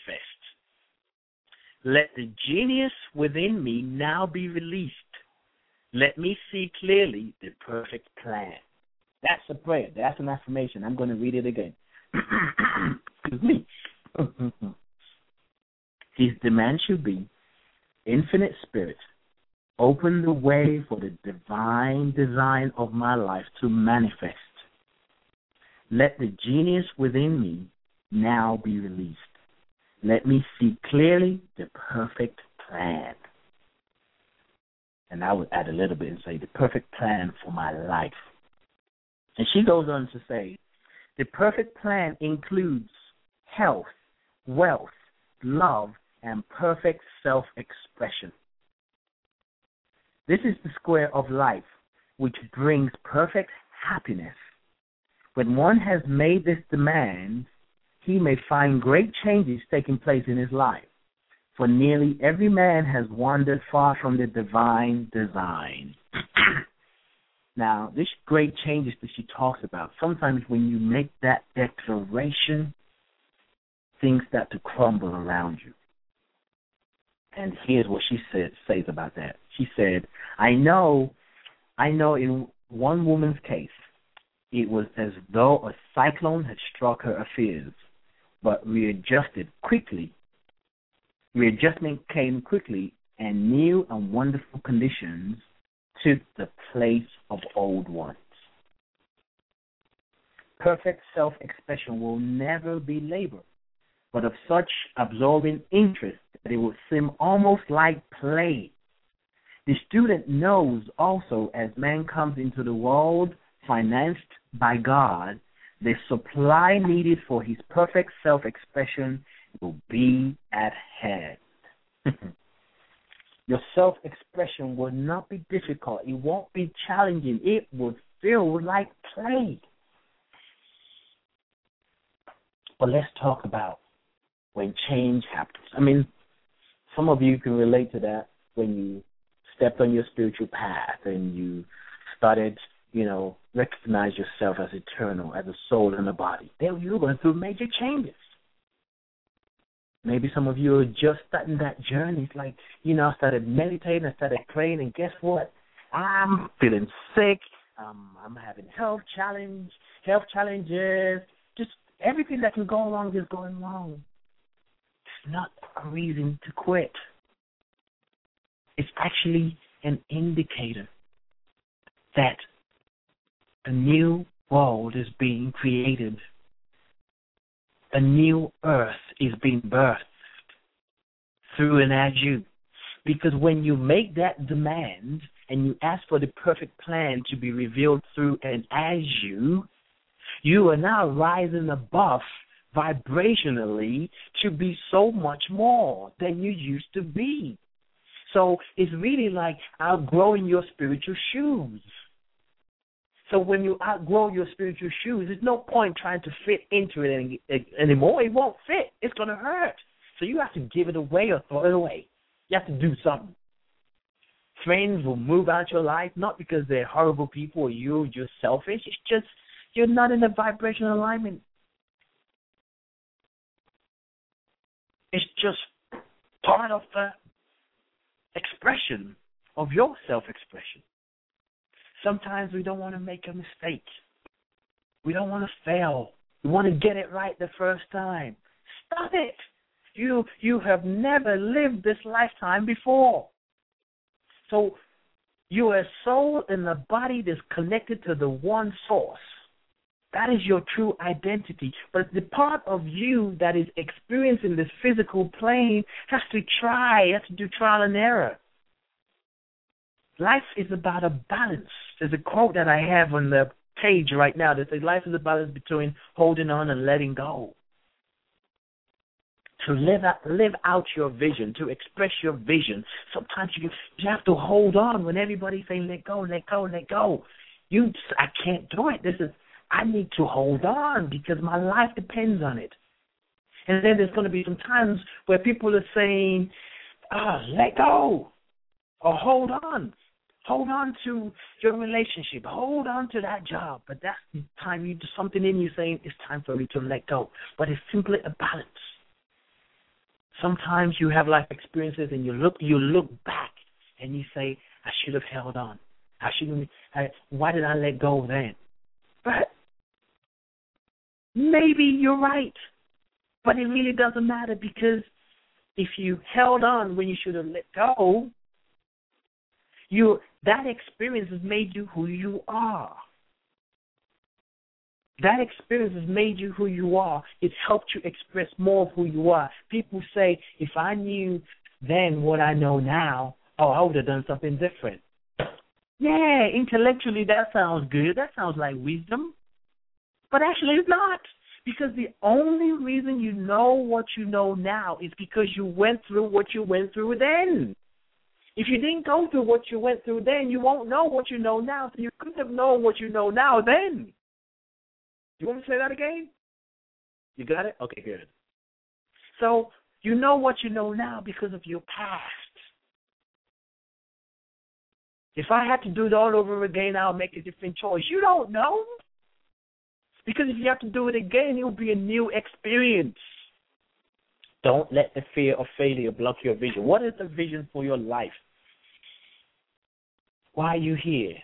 Let the genius within me now be released. Let me see clearly the perfect plan. That's a prayer. That's an affirmation. I'm going to read it again. Excuse me. His demand should be, infinite spirit, open the way for the divine design of my life to manifest. Let the genius within me now be released. Let me see clearly the perfect plan. And I would add a little bit and say the perfect plan for my life. And she goes on to say, the perfect plan includes health, wealth, love, and perfect self-expression. This is the square of life, which brings perfect happiness. When one has made this demand, he may find great changes taking place in his life. For nearly every man has wandered far from the divine design. Now, this great changes that she talks about, sometimes when you make that declaration, things start to crumble around you. And here's what she said, says about that. She said, I know, I know in one woman's case, it was as though a cyclone had struck her affairs, but readjusted quickly. Readjustment came quickly, and new and wonderful conditions took the place of old ones. Perfect self-expression will never be labor, but of such absorbing interest that it will seem almost like play. The student knows also, as man comes into the world financed by God, the supply needed for his perfect self-expression will be at hand. Your self-expression will not be difficult. It won't be challenging. It will feel like play. But let's talk about when change happens. I mean, some of you can relate to that when you stepped on your spiritual path and you started, you know, recognize yourself as eternal, as a soul and a body. Then you're going through major changes. Maybe some of you are just starting that journey. It's like, you know, I started meditating, I started praying, and guess what? I'm feeling sick. Um, I'm having health challenge, health challenges. Just everything that can go wrong is going wrong. It's not a reason to quit. It's actually an indicator that a new world is being created. A new earth is being birthed through and as you. Because when you make that demand and you ask for the perfect plan to be revealed through and as you, you are now rising above vibrationally to be so much more than you used to be. So it's really like outgrowing your spiritual shoes. So when you outgrow your spiritual shoes, there's no point trying to fit into it any, anymore. It won't fit. It's going to hurt. So you have to give it away or throw it away. You have to do something. Friends will move out your life, not because they're horrible people or you're just selfish. It's just you're not in a vibrational alignment. It's just part of the expression of your self-expression. Sometimes we don't want to make a mistake. We don't want to fail. We want to get it right the first time. Stop it. You you have never lived this lifetime before. So you are a soul in a body that's connected to the one source. That is your true identity. But the part of you that is experiencing this physical plane has to try, has to do trial and error. Life is about a balance. There's a quote that I have on the page right now that says life is a balance between holding on and letting go. To live out, live out your vision, to express your vision. Sometimes you, you have to hold on when everybody's saying let go, let go, let go. You, I can't do it. This is, I need to hold on because my life depends on it. And then there's going to be some times where people are saying, ah, let go or hold on. Hold on to your relationship. Hold on to that job. But that's the time you do something in you saying it's time for me to let go. But it's simply a balance. Sometimes you have life experiences and you look you look back and you say, I should have held on. I shouldn't. I, why did I let go then? But maybe you're right. But it really doesn't matter because if you held on when you should have let go, you that experience has made you who you are. That experience has made you who you are. It's helped you express more of who you are. People say, if I knew then what I know now, oh, I would have done something different. Yeah, intellectually that sounds good. That sounds like wisdom. But actually it's not. Because the only reason you know what you know now is because you went through what you went through then. If you didn't go through what you went through then, you won't know what you know now. So you couldn't have known what you know now then. You want me to say that again? You got it? Okay, good. So you know what you know now because of your past. If I had to do it all over again, I'll make a different choice. You don't know. Because if you have to do it again, it will be a new experience. Don't let the fear of failure block your vision. What is the vision for your life? Why are you here?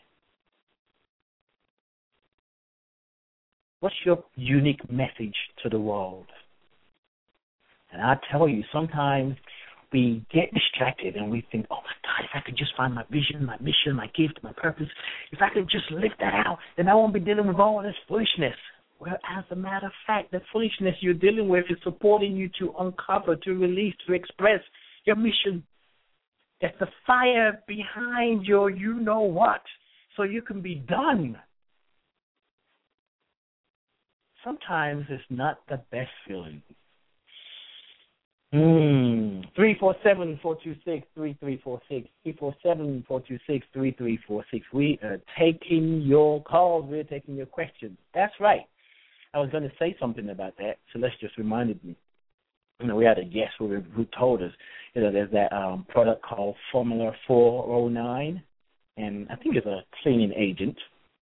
What's your unique message to the world? And I tell you, sometimes we get distracted and we think, oh, my God, if I could just find my vision, my mission, my gift, my purpose, if I could just live that out, then I won't be dealing with all this foolishness. Well, as a matter of fact, the foolishness you're dealing with is supporting you to uncover, to release, to express your mission. It's the fire behind your you-know-what, so you can be done. Sometimes it's not the best feeling. Hmm. three four seven, four two six, three three four six. three four seven, four two six, three three four six. We are taking your calls. We're taking your questions. That's right. I was going to say something about that. Celeste just reminded me. You know, we had a guest who, who told us, you know, there's that um, product called Formula four oh nine, and I think it's a cleaning agent.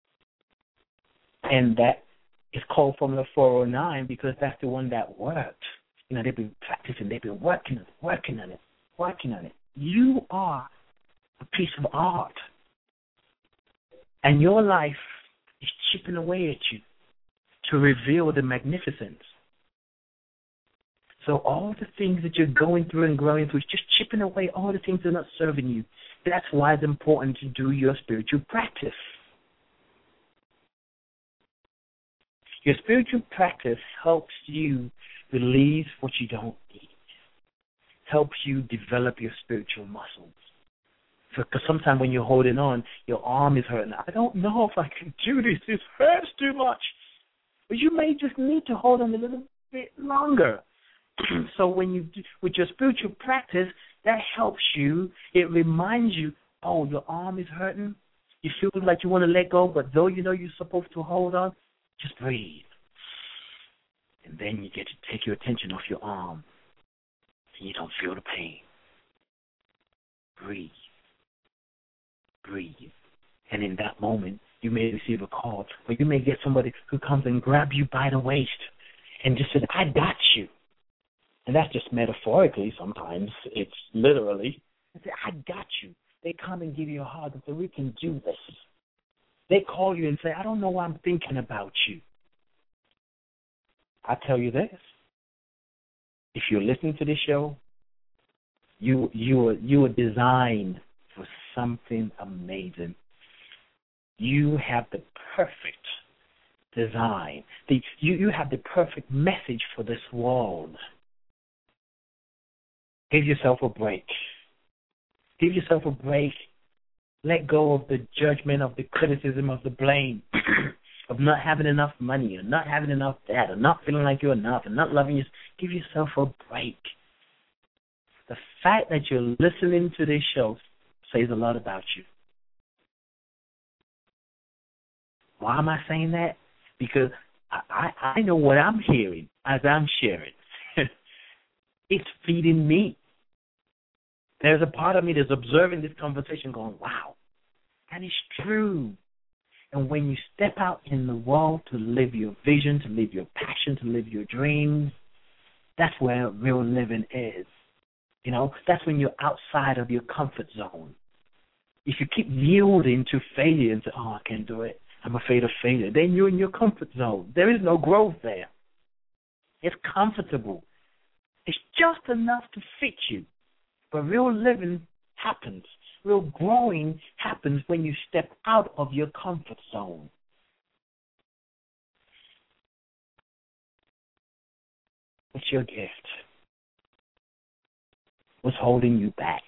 And that is called Formula four oh nine because that's the one that worked. You know, they've been practicing, they've been working, working on it, working on it. You are a piece of art. And your life is chipping away at you to reveal the magnificence. So all the things that you're going through and growing through is just chipping away all the things that are not serving you. That's why it's important to do your spiritual practice. Your spiritual practice helps you release what you don't need. Helps you develop your spiritual muscles. Because sometimes when you're holding on, your arm is hurting. I don't know if I can do this. This hurts too much. But you may just need to hold on a little bit longer. So when you do, with your spiritual practice, that helps you. It reminds you, oh, your arm is hurting. You feel like you want to let go, but though you know you're supposed to hold on, just breathe. And then you get to take your attention off your arm, and you don't feel the pain. Breathe. Breathe. And in that moment, you may receive a call, or you may get somebody who comes and grab you by the waist and just says, I got you. And that's just metaphorically sometimes. It's literally. They say, I got you. They come and give you a hug and say, we can do this. They call you and say, I don't know why I'm thinking about you. I tell you this. If you're listening to this show, you you are, you are designed for something amazing. You have the perfect design. The, you, you have the perfect message for this world. Give yourself a break. Give yourself a break. Let go of the judgment, of the criticism, of the blame, of not having enough money, or not having enough that, or not feeling like you're enough, and not loving yourself. Give yourself a break. The fact that you're listening to this show says a lot about you. Why am I saying that? Because I, I, I know what I'm hearing as I'm sharing. It's feeding me. There's a part of me that's observing this conversation going, wow, that is true. And when you step out in the world to live your vision, to live your passion, to live your dreams, that's where real living is. You know, that's when you're outside of your comfort zone. If you keep yielding to failure and say, oh, I can't do it, I'm afraid of failure, then you're in your comfort zone. There is no growth there. It's comfortable. It's just enough to fit you. But real living happens. Real growing happens when you step out of your comfort zone. What's your gift? What's holding you back?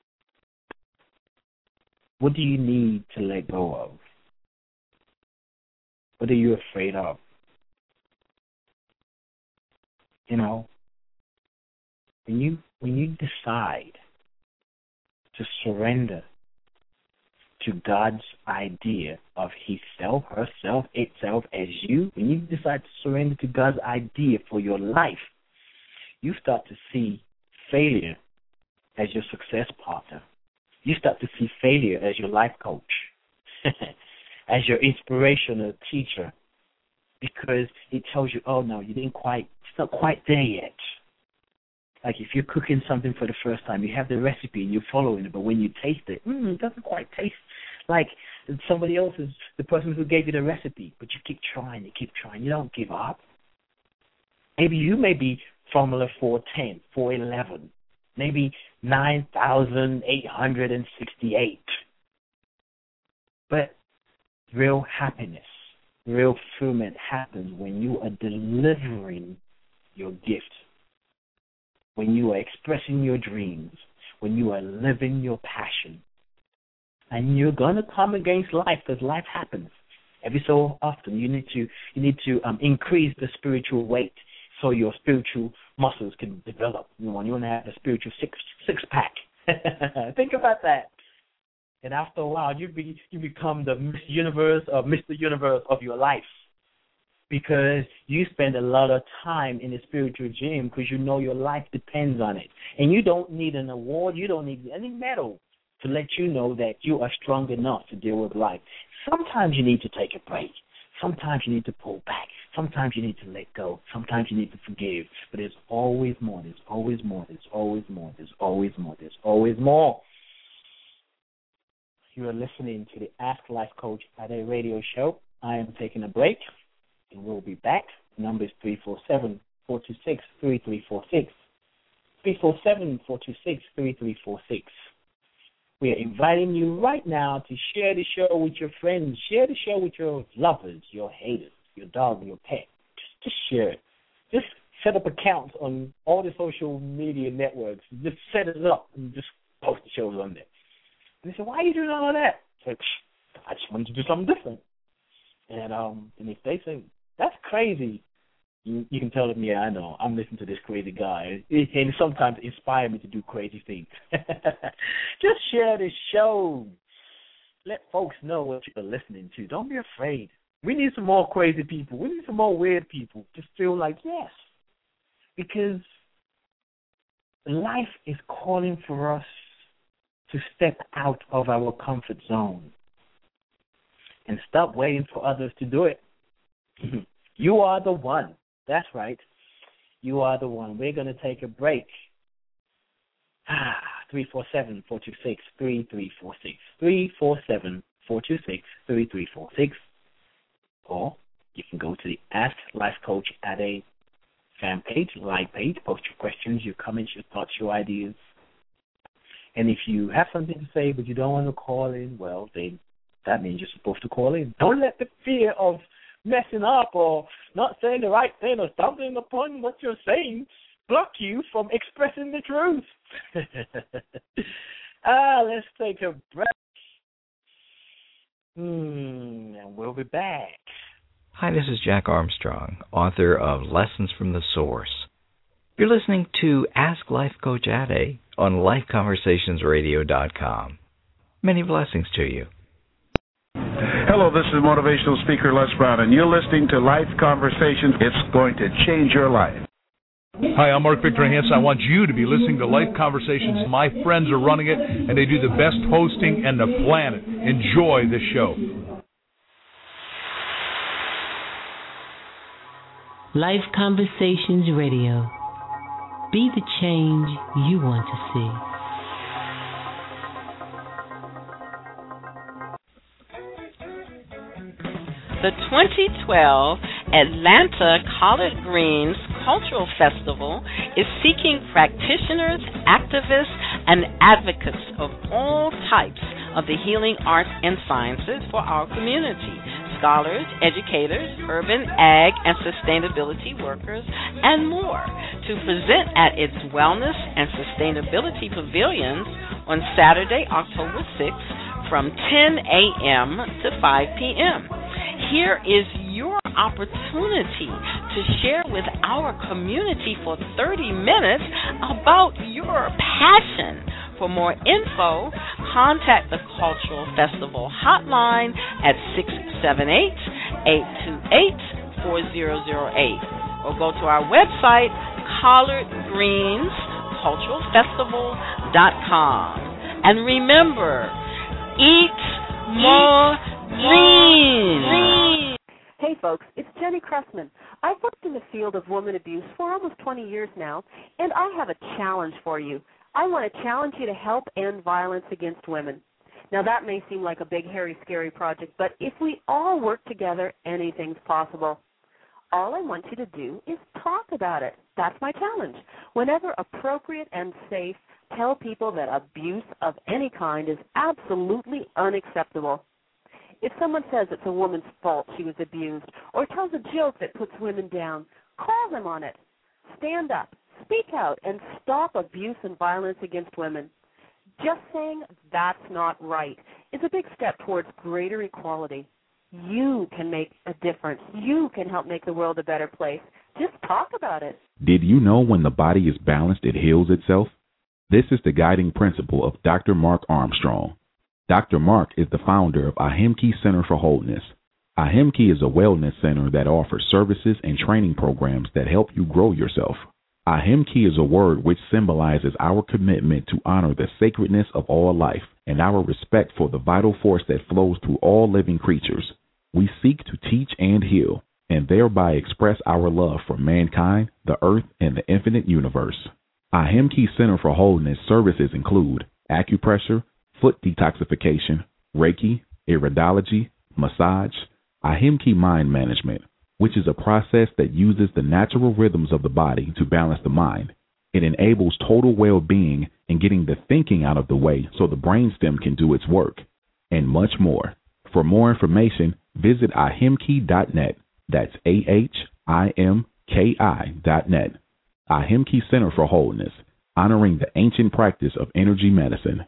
What do you need to let go of? What are you afraid of? You know, when you when you decide to surrender to God's idea of Himself, herself, itself as you, when you decide to surrender to God's idea for your life, you start to see failure as your success partner. You start to see failure as your life coach, as your inspirational teacher, because it tells you, oh, no, you didn't quite, it's not quite there yet. Like if you're cooking something for the first time, you have the recipe and you're following it, but when you taste it, mm, it doesn't quite taste like somebody else's, the person who gave you the recipe, but you keep trying, you keep trying, you don't give up. Maybe you may be Formula four ten, four eleven, maybe nine thousand eight hundred sixty-eight. But real happiness, real fulfillment happens when you are delivering your gift, when you are expressing your dreams, when you are living your passion. And you're going to come against life because life happens. Every so often you need to you need to um, increase the spiritual weight so your spiritual muscles can develop. You want, you want to have a spiritual six six pack. Think about that. And after a while, you be you become the Miss Universe or Mister Universe of your life, because you spend a lot of time in the spiritual gym because you know your life depends on it. And you don't need an award, you don't need any medal to let you know that you are strong enough to deal with life. Sometimes you need to take a break. Sometimes you need to pull back. Sometimes you need to let go. Sometimes you need to forgive. But there's always more. There's always more. There's always more. There's always more. There's always more. You are listening to the Ask Life Coach Ade radio show. I am taking a break, and we'll be back. The number is three four seven, four two six, three three four six. three four seven, four two six, three three four six. We are inviting you right now to share the show with your friends. Share the show with your lovers, your haters, your dog, your pet. Just, just share it. Just set up accounts on all the social media networks. Just set it up and just post the shows on there. And they say, why are you doing all of that? I say, I just wanted to do something different. And um, and if they say, that's crazy, you, you can tell them, yeah, I know. I'm listening to this crazy guy. It can sometimes inspire me to do crazy things. Just share this show. Let folks know what you're listening to. Don't be afraid. We need some more crazy people. We need some more weird people. Just feel like, yes. Because life is calling for us to step out of our comfort zone and stop waiting for others to do it. You are the one. That's right. You are the one. We're going to take a break. Ah, three four seven, four two six, three three four six. three four seven, four two six, three three four six. Or you can go to the Ask Life Coach Ade fan page, like page, post your questions, your comments, your thoughts, your ideas. And if you have something to say but you don't want to call in, well, then that means you're supposed to call in. Don't let the fear of messing up or not saying the right thing or stumbling upon what you're saying block you from expressing the truth. ah, let's take a break. Hmm, and we'll be back.
Hi, this is Jack Armstrong, author of Lessons from the Source. You're listening to Ask Life Coach Ade on life conversations radio dot com. Many blessings to you.
Hello, this is motivational speaker Les Brown, and you're listening to Life Conversations. It's going to change your life.
Hi, I'm Mark Victor Hansen. I want you to be listening to Life Conversations. My friends are running it, and they do the best hosting on the planet. Enjoy the show.
Life Conversations Radio. Be the change you want to see.
The twenty twelve Atlanta Collard Greens Cultural Festival is seeking practitioners, activists, and advocates of all types of the healing arts and sciences for our community. Scholars, educators, urban ag and sustainability workers, and more, to present at its Wellness and Sustainability Pavilions on Saturday, October sixth from ten a.m. to five p.m. Here is your opportunity to share with our community for thirty minutes about your passion. For more info, contact the Cultural Festival hotline at six seven eight, eight two eight, four zero zero eight or go to our website, collard greens cultural festival dot com. And remember, eat more greens.
Hey folks, it's Jenny Cressman. I've worked in the field of woman abuse for almost twenty years now, and I have a challenge for you. I want to challenge you to help end violence against women. Now that may seem like a big, hairy, scary project, but if we all work together, anything's possible. All I want you to do is talk about it. That's my challenge. Whenever appropriate and safe, tell people that abuse of any kind is absolutely unacceptable. If someone says it's a woman's fault she was abused, or tells a joke that puts women down, call them on it. Stand up, speak out, and stop abuse and violence against women. Just saying that's not right is a big step towards greater equality. You can make a difference. You can help make the world a better place. Just talk about it.
Did you know when the body is balanced, it heals itself? This is the guiding principle of Doctor Mark Armstrong. Doctor Mark is the founder of Ahimki Center for Wholeness. Ahimki is a wellness center that offers services and training programs that help you grow yourself. Ahimki is a word which symbolizes our commitment to honor the sacredness of all life and our respect for the vital force that flows through all living creatures. We seek to teach and heal, and thereby express our love for mankind, the earth, and the infinite universe. Ahimki Center for Wholeness services include acupressure, foot detoxification, Reiki, iridology, massage, Ahimki mind management, which is a process that uses the natural rhythms of the body to balance the mind. It enables total well-being and getting the thinking out of the way so the brainstem can do its work, and much more. For more information, visit ahimki dot net. That's A H I M K I dot net. Ahimki Center for Wholeness, honoring the ancient practice of energy medicine.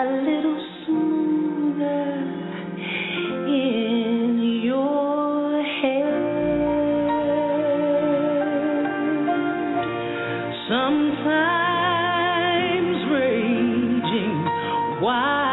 a little smoother in your head. Sometimes raging wild.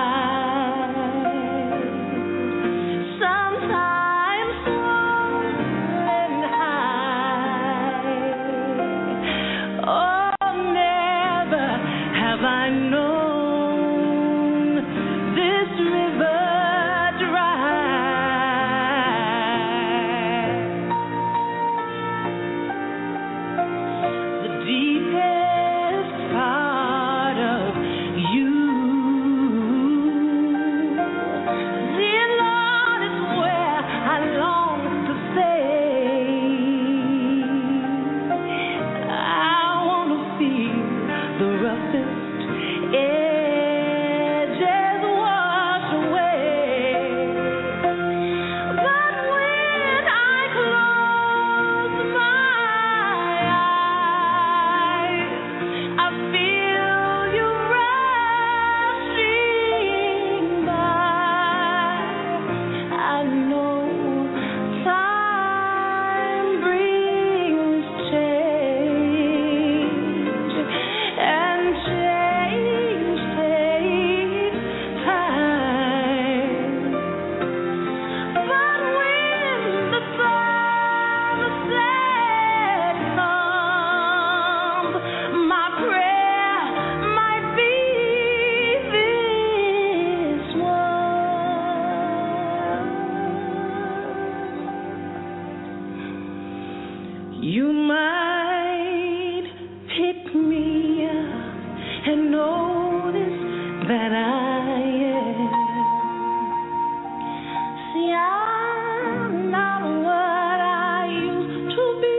You might pick me up and notice that I am. See, I'm not what I used to be.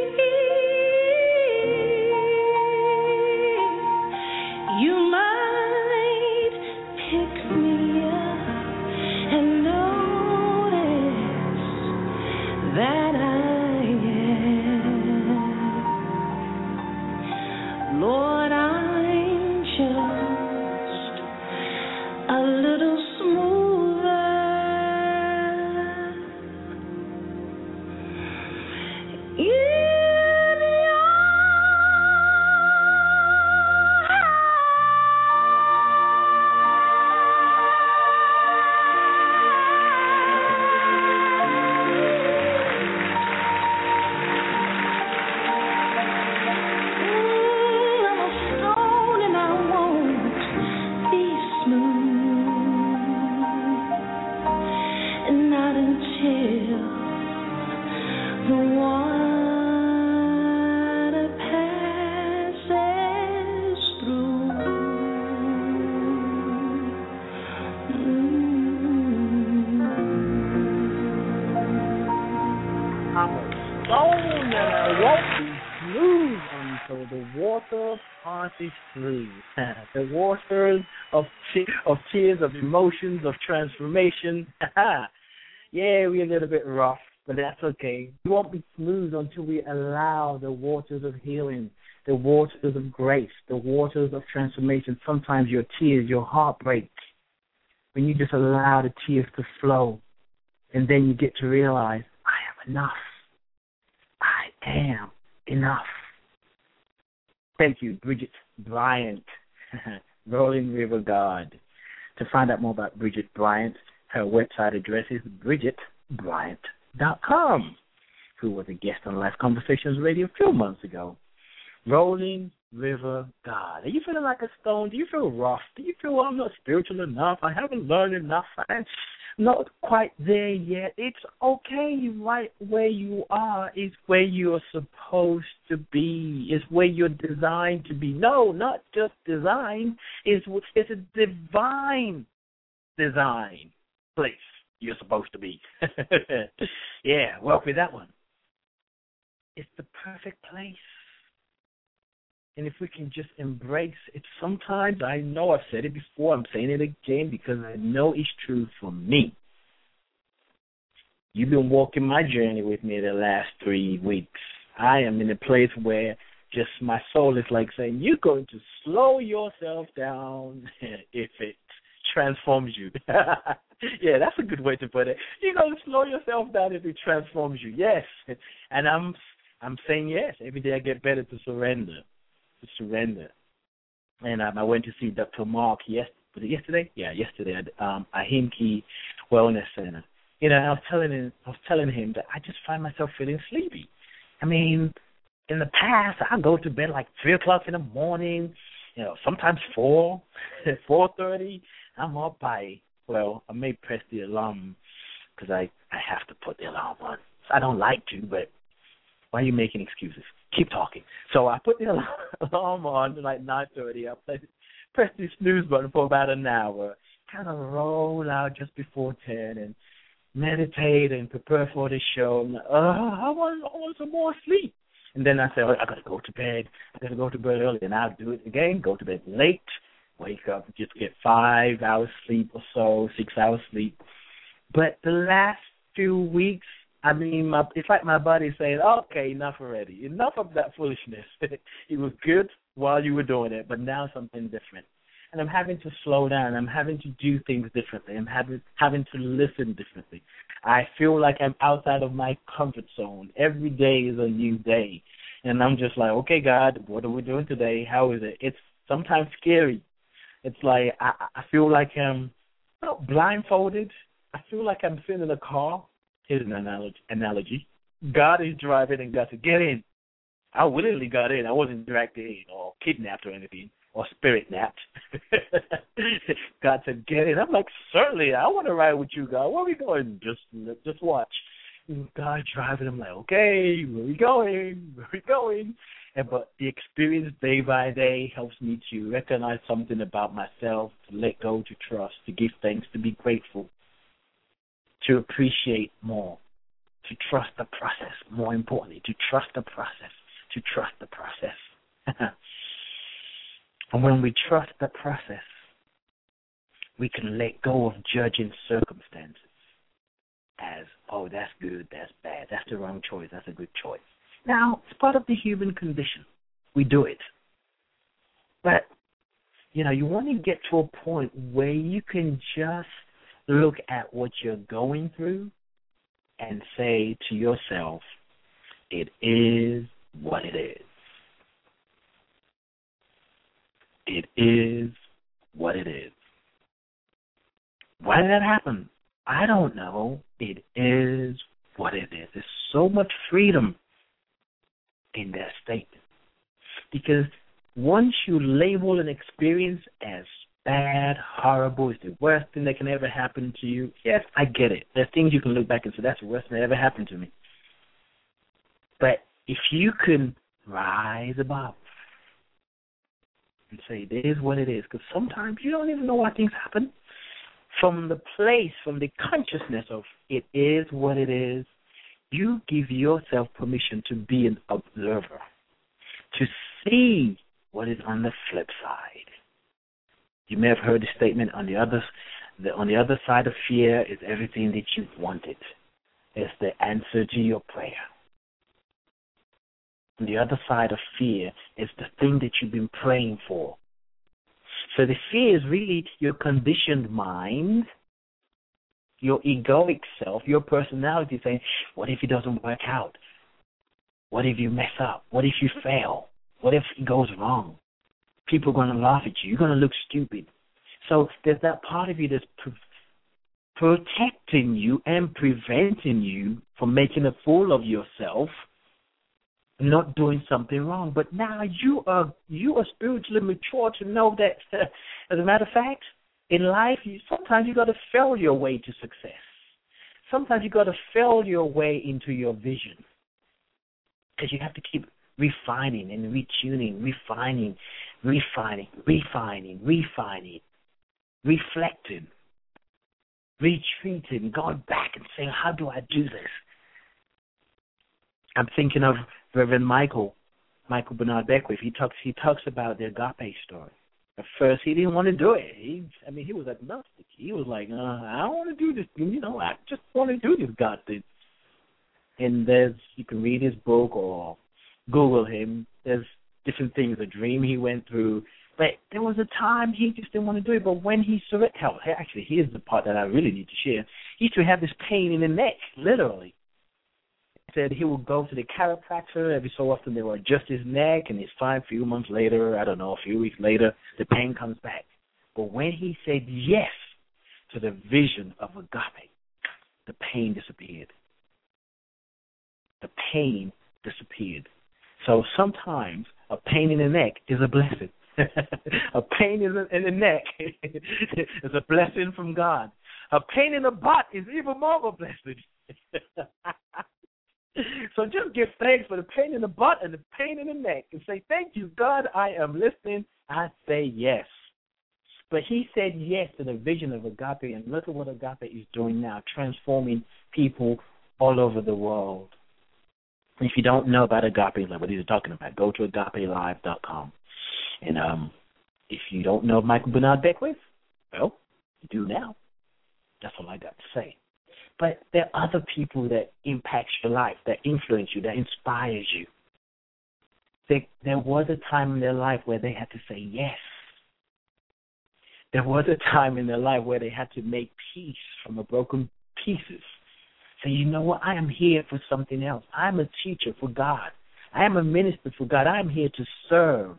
You might pick me up and notice that I Lord, I'm just a little smoother in your
Party through the waters of te- of tears, of emotions, of transformation. Yeah, we're a little bit rough, but that's okay. We won't be smooth until we allow the waters of healing, the waters of grace, the waters of transformation. Sometimes your tears, your heartbreak, when you just allow the tears to flow, and then you get to realize, I am enough. I am enough. Thank you, Bridget Bryant, Rolling River God. To find out more about Bridget Bryant, her website address is bridget bryant dot com, who was a guest on Life Conversations Radio a few months ago. Rolling River God. Are you feeling like a stone? Do you feel rough? Do you feel, well, I'm not spiritual enough? I haven't learned enough. I'm not quite there yet. It's okay. Right where you are is where you're supposed to be. It's where you're designed to be. No, not just design. It's, it's a divine design place you're supposed to be. Yeah, work with that one. It's the perfect place. And if we can just embrace it, sometimes, I know I've said it before, I'm saying it again because I know it's true for me. You've been walking my journey with me the last three weeks. I am in a place where just my soul is like saying, you're going to slow yourself down if it transforms you. Yeah, that's a good way to put it. You know, slow yourself down if it transforms you. Yes, and I'm I'm saying yes. Every day I get better to surrender, to surrender. And um, I went to see Doctor Mark yes, was it yesterday? Yeah, yesterday at um, Ahimki Wellness Center. You know, I was telling him, I was telling him that I just find myself feeling sleepy. I mean, in the past, I go to bed like three o'clock in the morning. You know, sometimes four, four thirty. I'm up by. Well, I may press the alarm because I, I have to put the alarm on. I don't like to, but why are you making excuses? Keep talking. So I put the alarm on like nine thirty. I press the snooze button for about an hour, kind of roll out just before ten and meditate and prepare for the show. And, uh, I want, I want some more sleep. And then I say, oh, I got to go to bed. I got to go to bed early. And I'll do it again, go to bed late. Wake up, just get five hours sleep or so, six hours sleep. But the last few weeks, I mean, my, it's like my body saying, okay, enough already. Enough of that foolishness. It was good while you were doing it, but now something different. And I'm having to slow down. I'm having to do things differently. I'm having, having to listen differently. I feel like I'm outside of my comfort zone. Every day is a new day. And I'm just like, okay, God, what are we doing today? How is it? It's sometimes scary. It's like I, I feel like I'm not blindfolded. I feel like I'm sitting in a car. Here's an analogy. analogy. God is driving and God said, get in. I willingly got in. I wasn't dragged in or kidnapped or anything or spirit napped. God said, get in. I'm like, certainly, I want to ride with you, God. Where are we going? Just, just watch. And God driving. I'm like, okay, where are we going? Where are we going? And, but the experience day by day helps me to recognize something about myself, to let go, to trust, to give thanks, to be grateful, to appreciate more, to trust the process, more importantly, to trust the process, to trust the process. And when we trust the process, we can let go of judging circumstances as, oh, that's good, that's bad, that's the wrong choice, that's a good choice. Now, it's part of the human condition. We do it. But, you know, you want to get to a point where you can just look at what you're going through and say to yourself, it is what it is. It is what it is. Why did that happen? I don't know. It is what it is. There's so much freedom in that statement. Because once you label an experience as bad, horrible, it's the worst thing that can ever happen to you, yes, I get it. There's things you can look back and say, that's the worst thing that ever happened to me. But if you can rise above and say, it is what it is, because sometimes you don't even know why things happen. From the place, from the consciousness of it is what it is, you give yourself permission to be an observer, to see what is on the flip side. You may have heard the statement, on the other, the, on the other side of fear is everything that you wanted. It's the answer to your prayer. On the other side of fear is the thing that you've been praying for. So the fear is really your conditioned mind, your egoic self, your personality saying, what if it doesn't work out? What if you mess up? What if you fail? What if it goes wrong? People are going to laugh at you. You're going to look stupid. So there's that part of you that's pre- protecting you and preventing you from making a fool of yourself, not doing something wrong. But now you are you are spiritually mature to know that, as a matter of fact, in life, you, sometimes you got to fail your way to success. Sometimes you got to fail your way into your vision, because you have to keep refining and retuning, refining, refining, refining, refining, reflecting, retreating, going back and saying, how do I do this? I'm thinking of Reverend Michael, Michael Bernard Beckwith. He talks he talks about the agape story. At first, he didn't want to do it. He, I mean, he was agnostic. He was like, uh, I don't want to do this. You know, I just want to do this God thing. And there's, you can read his book or Google him. There's different things, a dream he went through. But there was a time he just didn't want to do it. But when he surrendered, actually, here's the part that I really need to share. He used to have this pain in the neck, literally. He said he would go to the chiropractor every so often. They would adjust his neck, and it's fine. A few months later, I don't know, a few weeks later, the pain comes back. But when he said yes to the vision of agape, the pain disappeared. The pain disappeared. So sometimes a pain in the neck is a blessing. A pain in the, in the neck is a blessing from God. A pain in the butt is even more of a blessing. So just give thanks for the pain in the butt and the pain in the neck and say, thank you, God, I am listening. I say yes. But he said yes to the vision of agape, and look at what agape is doing now, transforming people all over the world. If you don't know about Agape Live, what he's talking about, go to agape live dot com. And um, if you don't know Michael Bernard Beckwith, well, you do now. That's all I got to say. But there are other people that impact your life, that influence you, that inspires you. There, there was a time in their life where they had to say yes. There was a time in their life where they had to make peace from the broken pieces. Say, you know what, I am here for something else. I'm a teacher for God. I am a minister for God. I am here to serve.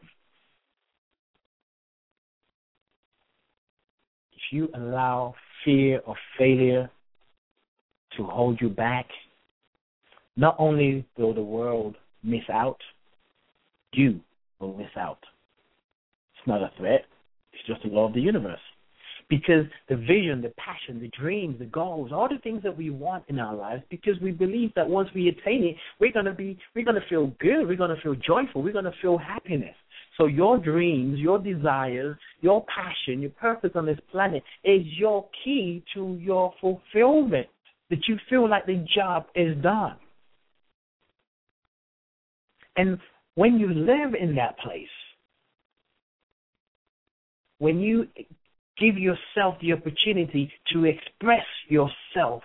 If you allow fear of failure to hold you back, not only will the world miss out, you will miss out. It's not a threat. It's just the law of the universe. Because the vision, the passion, the dreams, the goals, all the things that we want in our lives, because we believe that once we attain it, we're gonna be, we're gonna feel good, we're gonna feel joyful, we're gonna feel happiness. So your dreams, your desires, your passion, your purpose on this planet is your key to your fulfillment. That you feel like the job is done. And when you live in that place, when you give yourself the opportunity to express yourself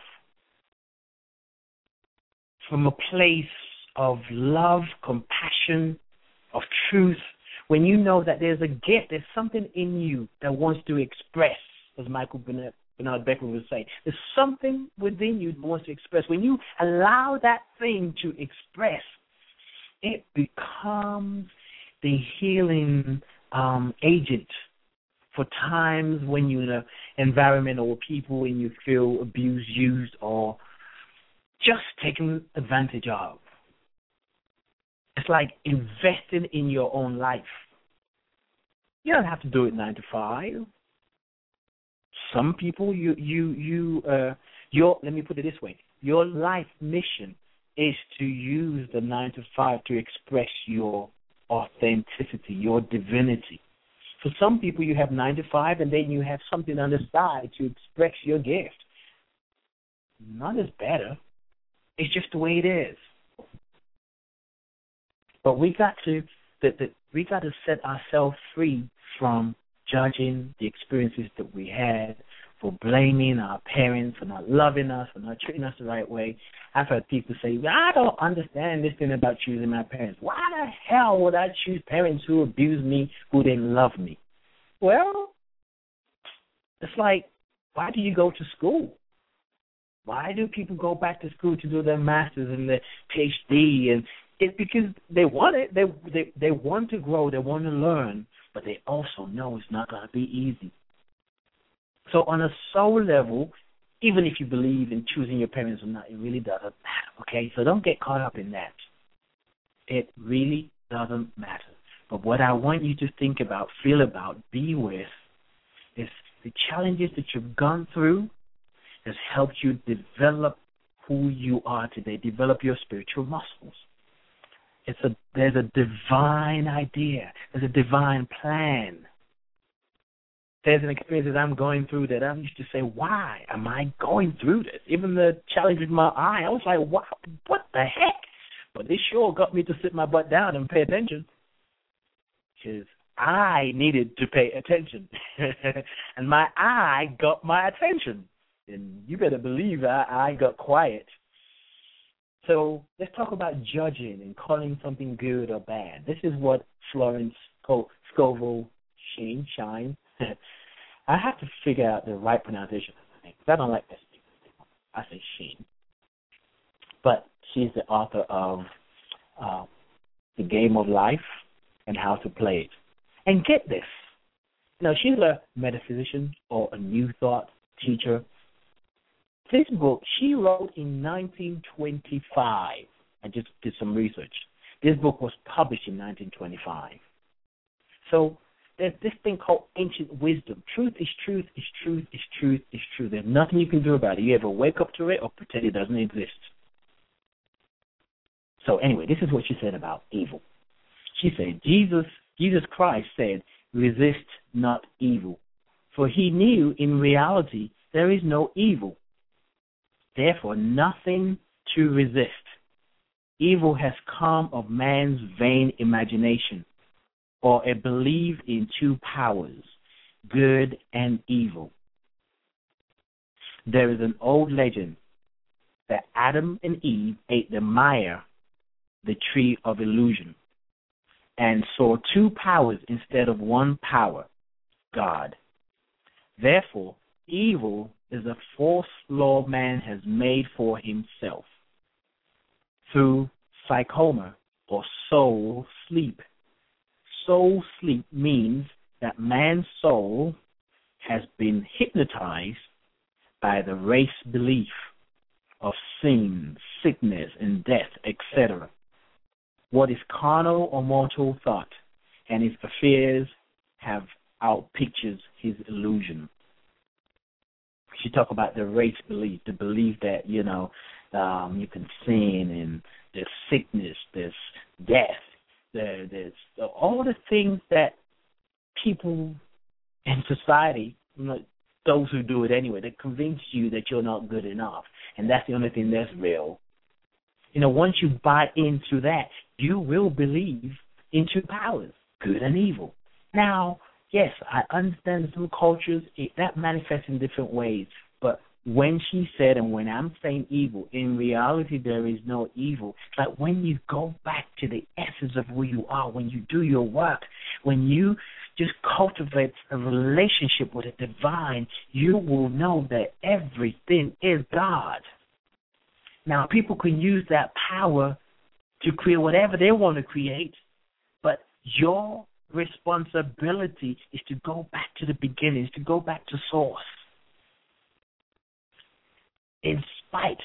from a place of love, compassion, of truth, when you know that there's a gift, there's something in you that wants to express, as Michael Bernard, Bernard Beckwith would say, there's something within you that wants to express. When you allow that thing to express, it becomes the healing um, agent for times when you're in an environment or people and you feel abused, used, or just taken advantage of. It's like investing in your own life. You don't have to do it nine to five. Some people, you, you, you, uh, your. Let me put it this way: your life mission is to use the nine to five to express your authenticity, your divinity. For some people, you have nine to five, and then you have something on the side to express your gift. None is better. It's just the way it is. But we got to, the, the, we got to set ourselves free from judging the experiences that we had, for blaming our parents for not loving us, for not treating us the right way. I've heard people say, I don't understand this thing about choosing my parents. Why the hell would I choose parents who abuse me, who didn't love me? Well, it's like, why do you go to school? Why do people go back to school to do their master's and their P H D? And it's because they want it. They, they, they want to grow. They want to learn. But they also know it's not going to be easy. So on a soul level, even if you believe in choosing your parents or not, it really doesn't matter, okay? So don't get caught up in that. It really doesn't matter. But what I want you to think about, feel about, be with, is the challenges that you've gone through has helped you develop who you are today, develop your spiritual muscles. It's a There's a divine idea. There's a divine plan. There's an experience that I'm going through that I used to say, why am I going through this? Even the challenge with my eye, I was like, what, what the heck? But this sure got me to sit my butt down and pay attention. Because I needed to pay attention. And my eye got my attention. And you better believe I, I got quiet. So let's talk about judging and calling something good or bad. This is what Florence Scovel Sheen, Shine. I have to figure out the right pronunciation of her name, because I don't like that. I say Sheen. But she's the author of uh, The Game of Life and How to Play It. And get this. Now, she's a metaphysician or a New Thought teacher. This book she wrote in nineteen twenty-five. I just did some research. This book was published in nineteen twenty-five. So there's this thing called ancient wisdom. Truth is truth is truth is truth is truth. There's nothing you can do about it. You either wake up to it or pretend it doesn't exist. So anyway, this is what she said about evil. She said, Jesus, Jesus Christ said, resist not evil, for he knew in reality there is no evil. Therefore, nothing to resist. Evil has come of man's vain imagination, or a belief in two powers, good and evil. There is an old legend that Adam and Eve ate the mire, the tree of illusion, and saw two powers instead of one power, God. Therefore, evil is a false law man has made for himself through psychoma or soul sleep. Soul sleep means that man's soul has been hypnotized by the race belief of sin, sickness, and death, et cetera. What is carnal or mortal thought, and his affairs have outpictures his illusion. She talk about the race belief, the belief that, you know, um, you can sin, and there's sickness, there's death, there, there's all the things that people in society, those who do it anyway, that convince you that you're not good enough, and that's the only thing that's real. You know, once you buy into that, you will believe in two powers, good and evil. Now, yes, I understand some cultures, it, that manifests in different ways. But when she said, and when I'm saying evil, in reality there is no evil. It's like when you go back to the essence of who you are, when you do your work, when you just cultivate a relationship with the divine, you will know that everything is God. Now, people can use that power to create whatever they want to create, but your responsibility is to go back to the beginning, is to go back to source. In spite,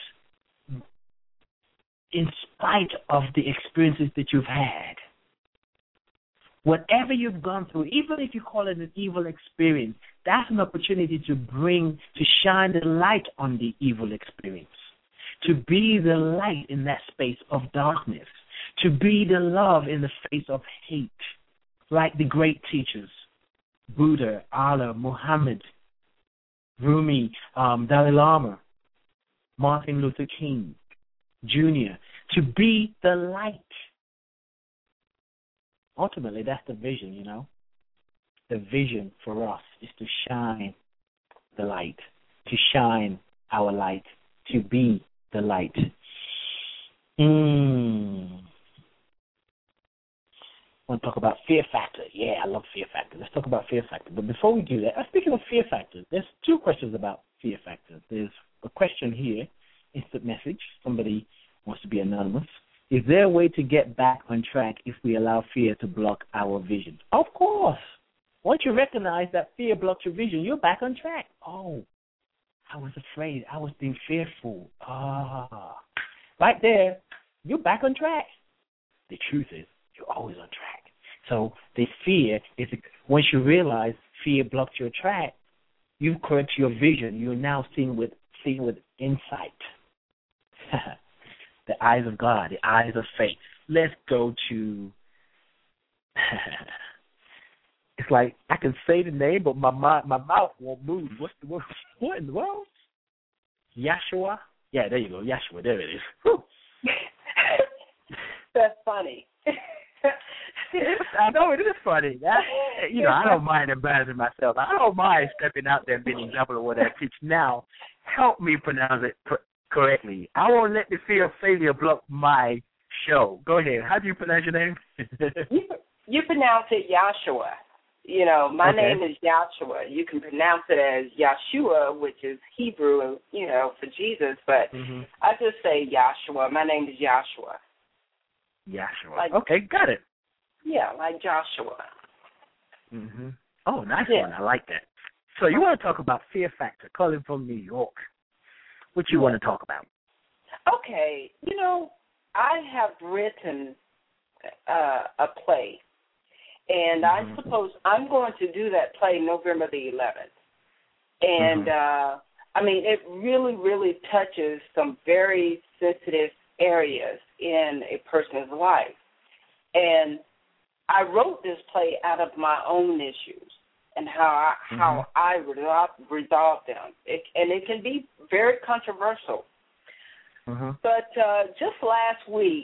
in spite of the experiences that you've had, whatever you've gone through, even if you call it an evil experience, that's an opportunity to bring, to shine the light on the evil experience, to be the light in that space of darkness, to be the love in the face of hate, like the great teachers, Buddha, Allah, Muhammad, Rumi, um, Dalai Lama, Martin Luther King, Junior, to be the light. Ultimately, that's the vision, you know. The vision for us is to shine the light, to shine our light, to be the light. Mm. I want to talk about fear factor. Yeah, I love fear factor. Let's talk about fear factor. But before we do that, speaking of fear factor, there's two questions about fear factor. There's a question here, instant message. Somebody wants to be anonymous. Is there a way to get back on track if we allow fear to block our vision? Of course. Once you recognize that fear blocks your vision, you're back on track. Oh, I was afraid. I was being fearful. Ah, right there, you're back on track. The truth is, you're always on track. So the fear is, once you realize fear blocks your track, you correct your vision. You're now seeing with seeing with insight. The eyes of God, the eyes of faith. Let's go to. It's like I can say the name, but my my, my mouth won't move. What's the word? What in the world? Yahshua? Yeah, there you go. Yahshua. There it is. Whew.
That's funny.
I know it is funny. That, you know, I don't mind embarrassing myself. I don't mind stepping out there and being an example of what I teach. Now, help me pronounce it pr- correctly. I won't let the fear of failure block my show. Go ahead. How do you pronounce your name?
you, you pronounce it Yahshua. You know, my
okay.
name is Yahshua. You can pronounce it as Yahshua, which is Hebrew, you know, for Jesus, but
mm-hmm.
I just say Yahshua. My name is Yahshua.
Yahshua.
Like,
okay, got it.
Yeah, like Joshua.
Mm-hmm. Oh, nice
yeah.
one. I like that. So you want to talk about Fear Factor, calling from New York. What you yeah. want to talk about?
Okay, you know, I have written uh, a play, and mm-hmm. I suppose I'm going to do that play November the eleventh. And, mm-hmm. uh, I mean, it really, really touches some very sensitive areas in a person's life. And I wrote this play out of my own issues and how I, mm-hmm. how I resolve, resolve them. It, and it can be very controversial.
Mm-hmm.
But uh, just last week,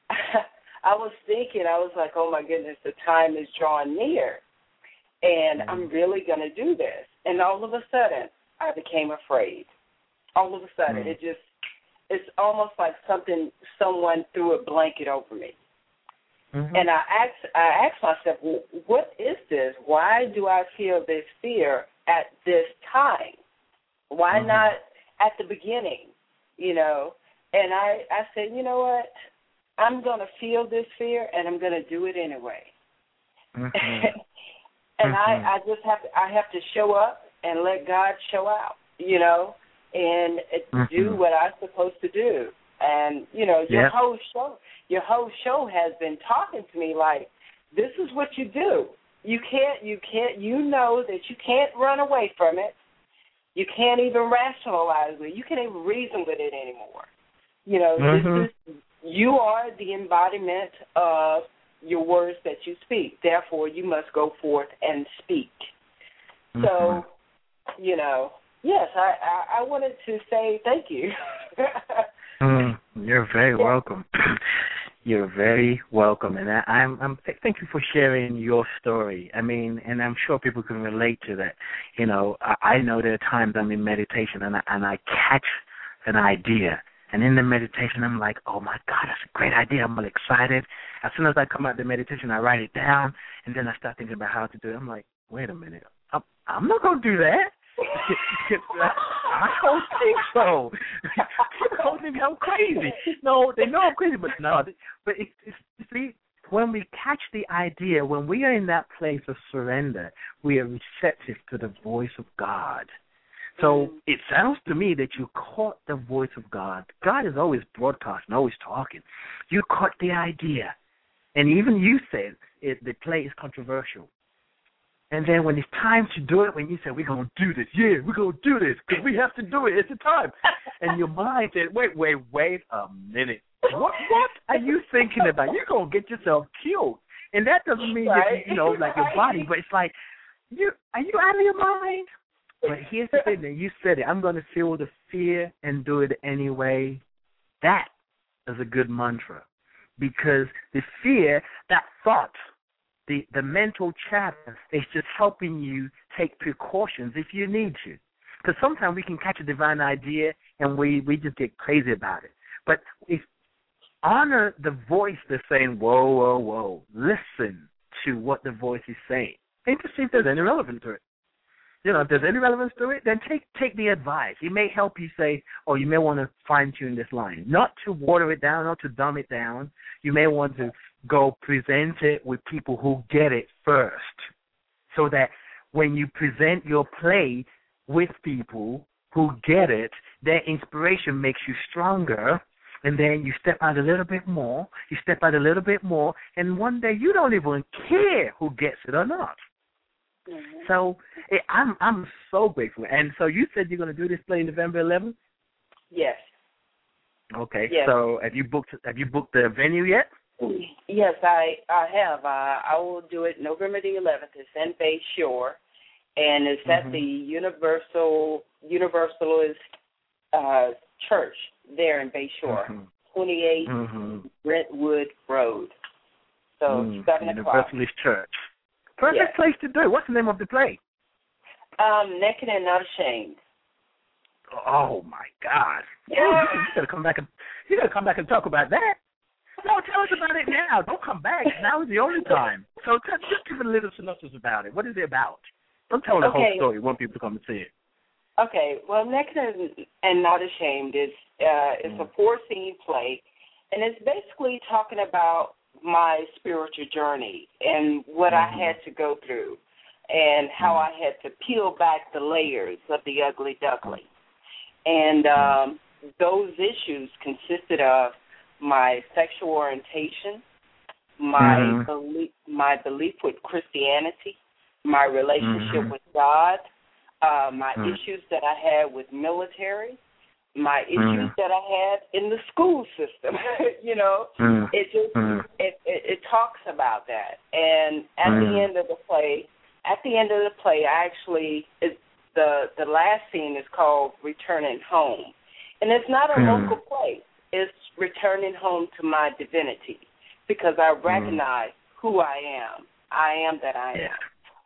I was thinking, I was like, oh, my goodness, the time is drawing near, and mm-hmm. I'm really going to do this. And all of a sudden, I became afraid. All of a sudden, mm-hmm. it just, it's almost like something, someone threw a blanket over me. Mm-hmm. And I asked, I asked myself, well, what is this? Why do I feel this fear at this time? Why mm-hmm. not at the beginning, you know? And I, I said, you know what? I'm going to feel this fear, and I'm going to do it anyway. Mm-hmm. and mm-hmm. I, I just have to, I have to show up and let God show out, you know, and mm-hmm. do what I'm supposed to do. And, you know, your
yep.
whole show, your whole show has been talking to me like, this is what you do. You can't, you can't, you know that you can't run away from it. You can't even rationalize it. You can't even reason with it anymore. You know, mm-hmm. this is, you are the embodiment of your words that you speak. Therefore, you must go forth and speak. Mm-hmm. So, you know, yes, I, I, I wanted to say thank you.
mm, you're very yeah. welcome. You're very welcome, and I, I'm, I'm. Thank you for sharing your story. I mean, and I'm sure people can relate to that. You know, I, I know there are times I'm in meditation and I, and I catch an idea, and in the meditation I'm like, oh my God, that's a great idea. I'm all excited. As soon as I come out of the meditation, I write it down, and then I start thinking about how to do it. I'm like, wait a minute, I'm, I'm not gonna do that. I don't think so. People don't think I'm crazy. No, they know I'm crazy, but no. But it's, it's, see, when we catch the idea, when we are in that place of surrender, we are receptive to the voice of God. So mm-hmm. it sounds to me that you caught the voice of God. God is always broadcasting, always talking. You caught the idea. And even you said it, the play is controversial. And then when it's time to do it, when you say, we're going to do this, yeah, we're going to do this, because we have to do it, it's the time. And your mind said, wait, wait, wait a minute. What what are you thinking about? You're going to get yourself killed. And that doesn't mean, right. that, you know, like your body, but it's like, you are you out of your mind? But here's the thing, that you said it, I'm going to feel the fear and do it anyway. That is a good mantra. Because the fear, that thought, The, the mental chatter is just helping you take precautions if you need to. Because sometimes we can catch a divine idea and we, we just get crazy about it. But if honor the voice that's saying, whoa, whoa, whoa, listen to what the voice is saying. And to see if there's any relevance to it. You know, if there's any relevance to it, then take take the advice. It may help you say, oh, you may want to fine-tune this line. Not to water it down, not to dumb it down. You may want to go present it with people who get it first, so that when you present your play with people who get it, their inspiration makes you stronger, and then you step out a little bit more, you step out a little bit more, and one day you don't even care who gets it or not. Mm-hmm. So it, I'm I'm so grateful. And so you said you're going to do this play November eleventh?
Yes.
Okay.
Yes. So
have you booked have you booked the venue yet?
Yes, I, I have. I, I will do it November the eleventh. It's in Bay Shore, and it's mm-hmm. at the Universal Universalist uh, Church there in Bay Shore, mm-hmm. twenty-eight mm-hmm. Brentwood Road. So mm, seven o'clock.
Universalist Church. Perfect
yes.
place to do it. What's the name of the play?
Um, Naked and Not Ashamed.
Oh my God!
Yeah.
Oh, you gotta come back and you gotta come back and talk about that. No, tell us about it now. Don't come back. Now is the only time. So just a little synopsis about it. What is it about? Don't tell the
okay.
whole story. We want people to come and see it.
Okay, well, Naked and Not Ashamed is uh, it's mm. a four-scene play, and it's basically talking about my spiritual journey and what mm-hmm. I had to go through and how mm. I had to peel back the layers of the ugly duckling. And um, those issues consisted of my sexual orientation, my
mm-hmm.
belief, my belief with Christianity, my relationship
mm-hmm.
with God, uh, my
mm-hmm.
issues that I had with military, my issues
mm-hmm.
that I had in the school system. you know,
mm-hmm.
it just
mm-hmm.
it, it it talks about that. And at
mm-hmm.
the end of the play, at the end of the play, I actually it, the the last scene is called Returning Home, and it's not a
mm-hmm.
local play. It's returning home to my divinity because I recognize mm-hmm. who I am. I am that I am.
Yeah.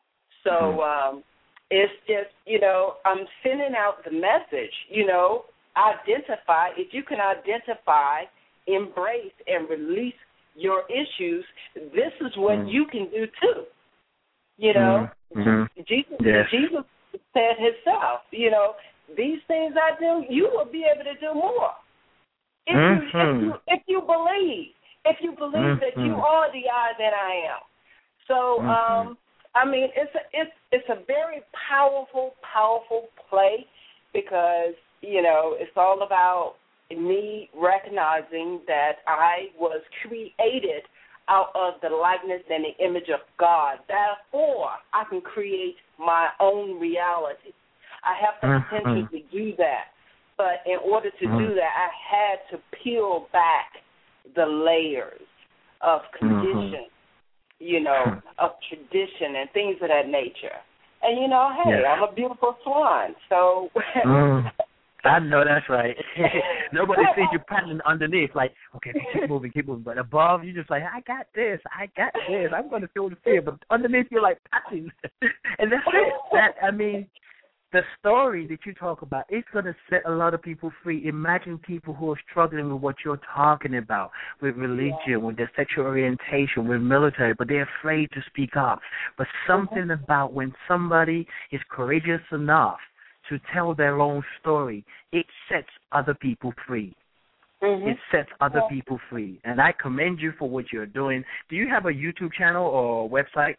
So um, it's just, you know, I'm sending out the message, you know, identify. If you can identify, embrace, and release your issues, this is what mm-hmm. you can do too. You know,
mm-hmm.
Jesus,
yes.
Jesus said himself, you know, these things I do, you will be able to do more. If,
mm-hmm.
you, if, you, if you believe, if you believe mm-hmm. that you are the I that I am. So,
mm-hmm.
um, I mean, it's a, it's it's a very powerful, powerful play because, you know, it's all about me recognizing that I was created out of the likeness and the image of God. Therefore, I can create my own reality. I have the
mm-hmm.
potential to do that. But in order to mm-hmm. do that, I had to peel back the layers of conditions. Mm-hmm. you know, of tradition and things of that nature. And, you know, hey,
yeah.
I'm a beautiful swan, so...
mm, I know that's right. Nobody sees you paddling underneath, like, okay, keep moving, keep moving. But above, you're just like, I got this, I got this, I'm going to feel the fear. But underneath, you're like, paddling. And that's it. That, I mean... The story that you talk about, it's going to set a lot of people free. Imagine people who are struggling with what you're talking about, with religion, yeah. with their sexual orientation, with military, but they're afraid to speak up. But something mm-hmm. about when somebody is courageous enough to tell their own story, it sets other people free. Mm-hmm. It sets other yeah. people free. And I commend you for what you're doing. Do you have a YouTube channel or website?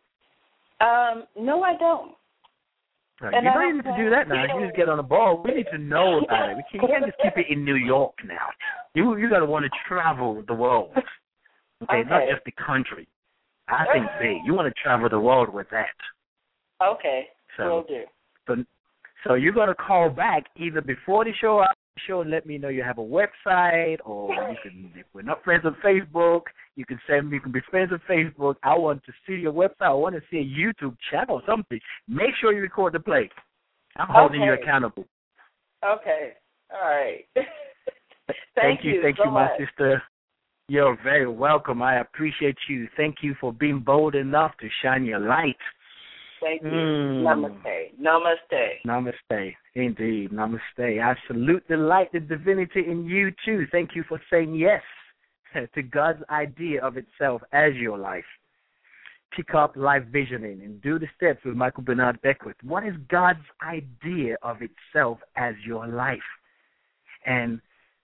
Um, no, I don't.
Right. You don't need to do that now. You just get on the ball. We need to know about it. We can't, you can't just keep it in New York now. You you got to want to travel the world. Okay,
okay.
Not just the country. I think big. You want to travel the world with that.
Okay,
so,
will do.
So, so you're going to call back either before the show or after the show and let me know you have a website, or you can, if we're not friends on Facebook, you can send me, you can be friends on Facebook. I want to see your website. I want to see a YouTube channel or something. Make sure you record the play. I'm holding
okay.
you accountable.
Okay. All right.
thank,
thank
you.
you.
Thank
so
you, my
much.
sister. You're very welcome. I appreciate you. Thank you for being bold enough to shine your light.
Thank you.
Mm.
Namaste. Namaste.
Namaste. Indeed. Namaste. I salute the light, the divinity in you, too. Thank you for saying yes to God's idea of itself as your life. Pick up life visioning and do the steps with Michael Bernard Beckwith. What is God's idea of itself as your life? And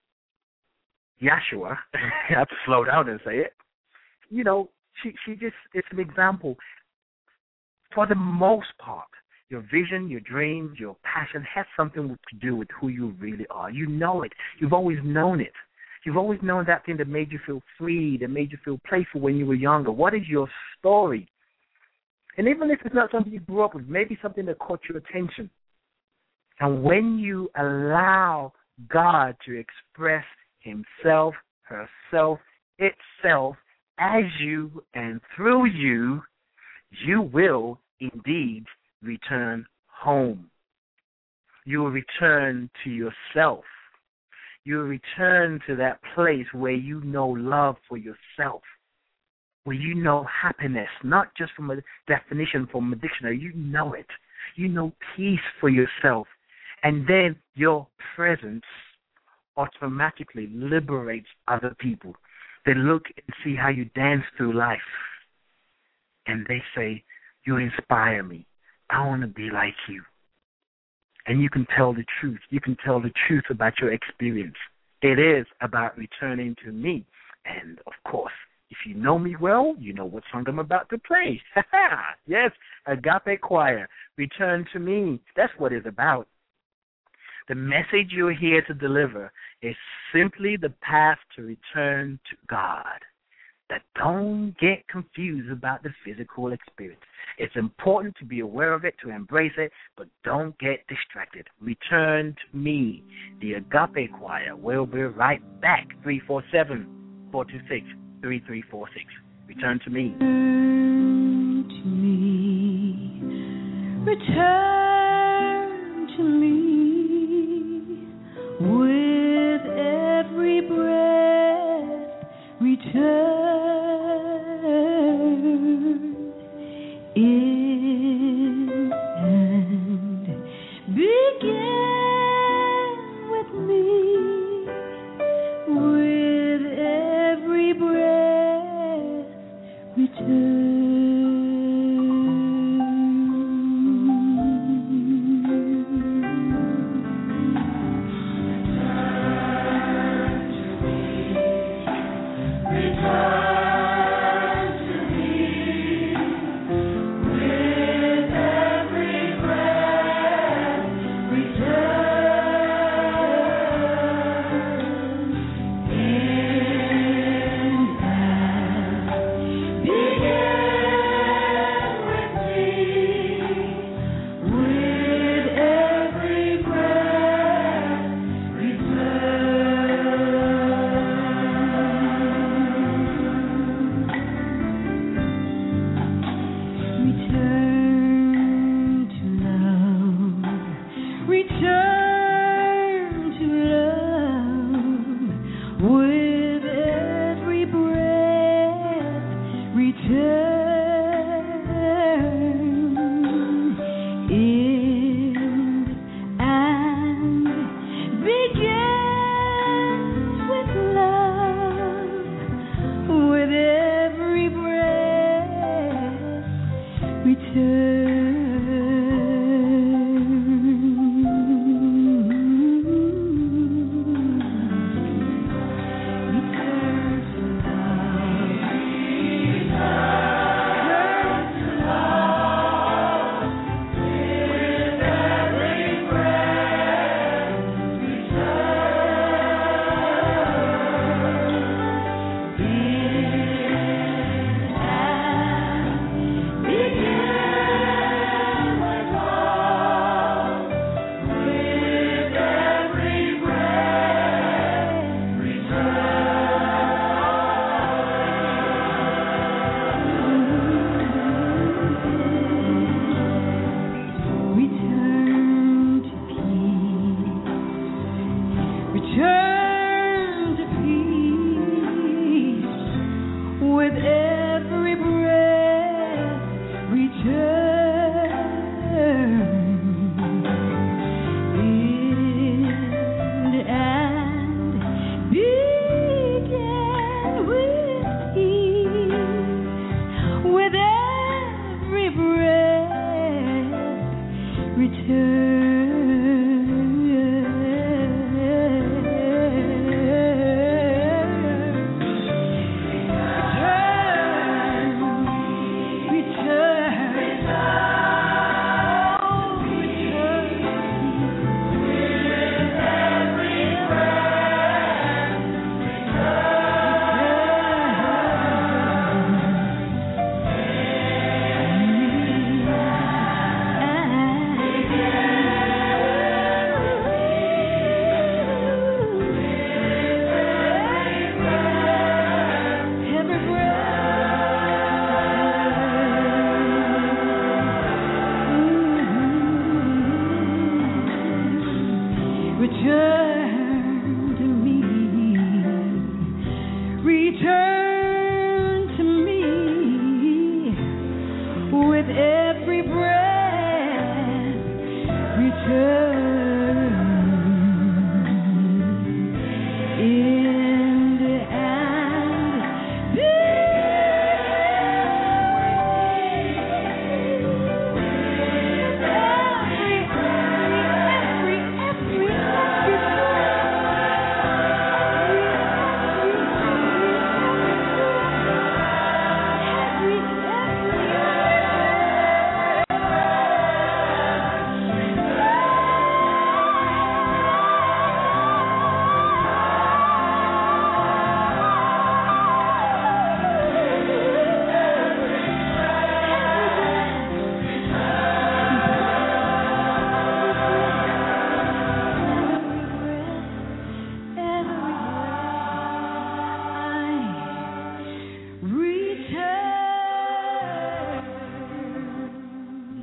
Yeshua, I have to slow down and say it, you know, she, she just, it's an example. For the most part, your vision, your dreams, your passion has something to do with who you really are. You know it. You've always known it. You've always known that thing that made you feel free, that made you feel playful when you were younger. What is your story? And even if it's not something you grew up with, maybe something that caught your attention. And when you allow God to express himself, herself, itself, as you and through you, you will indeed return home. You will return to yourself. You will return to that place where you know love for yourself, where you know happiness, not just from a definition from a dictionary. You know it. You know peace for yourself. And then your presence automatically liberates other people. They look and see how you dance through life. and they say, you inspire me. I want to be like you. And you can tell the truth. You can tell the truth about your experience. It is about returning to me. And, of course, if you know me well, you know what song I'm about to play. Yes, Agape Choir, Return to Me. That's what it's about. The message you're here to deliver is simply the path to return to God. That don't get confused about the physical experience. It's important to be aware of it, to embrace it, but don't get distracted. Return to me. The Agape Choir will be right back. three four seven, four two six, three three four six. Return to me.
Return to me. Return to me. With every breath, return. In and begin with me. With every breath, return.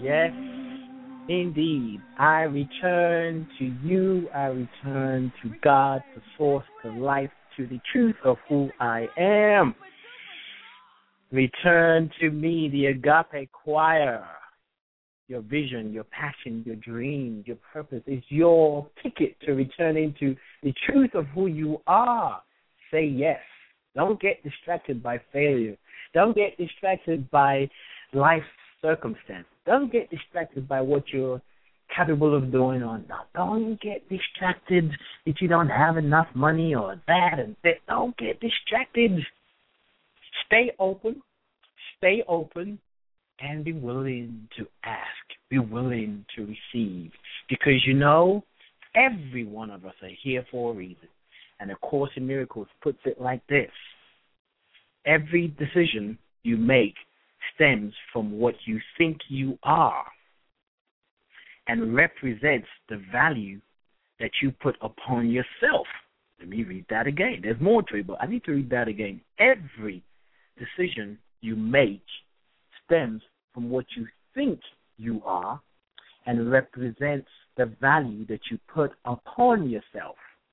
Yes, indeed. I return to you. I return to God, the source, the life, to the truth of who I am. Return to me, the Agape Choir. Your vision, your passion, your dream, your purpose is your ticket to returning to the truth of who you are. Say yes. Don't get distracted by failure. Don't get distracted by life circumstance. Don't get distracted by what you're capable of doing or not. Don't get distracted that you don't have enough money or that and that. Don't get distracted. Stay open. Stay open and be willing to ask. Be willing to receive. Because you know, every one of us are here for a reason. And A Course in Miracles puts it like this. Every decision you make stems from what you think you are and represents the value that you put upon yourself. Let me read that again. There's more to it, but I need to read that again. Every decision you make stems from what you think you are and represents the value that you put upon yourself.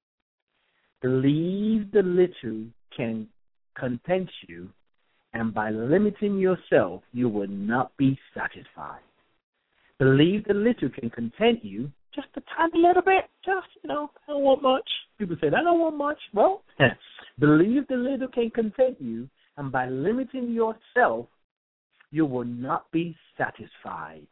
Believe the little can content you, and by limiting yourself, you will not be satisfied. Believe the little can content you, just a tiny little bit, just, you know, I don't want much. People say, I don't want much. Well, believe the little can content you, and by limiting yourself, you will not be satisfied.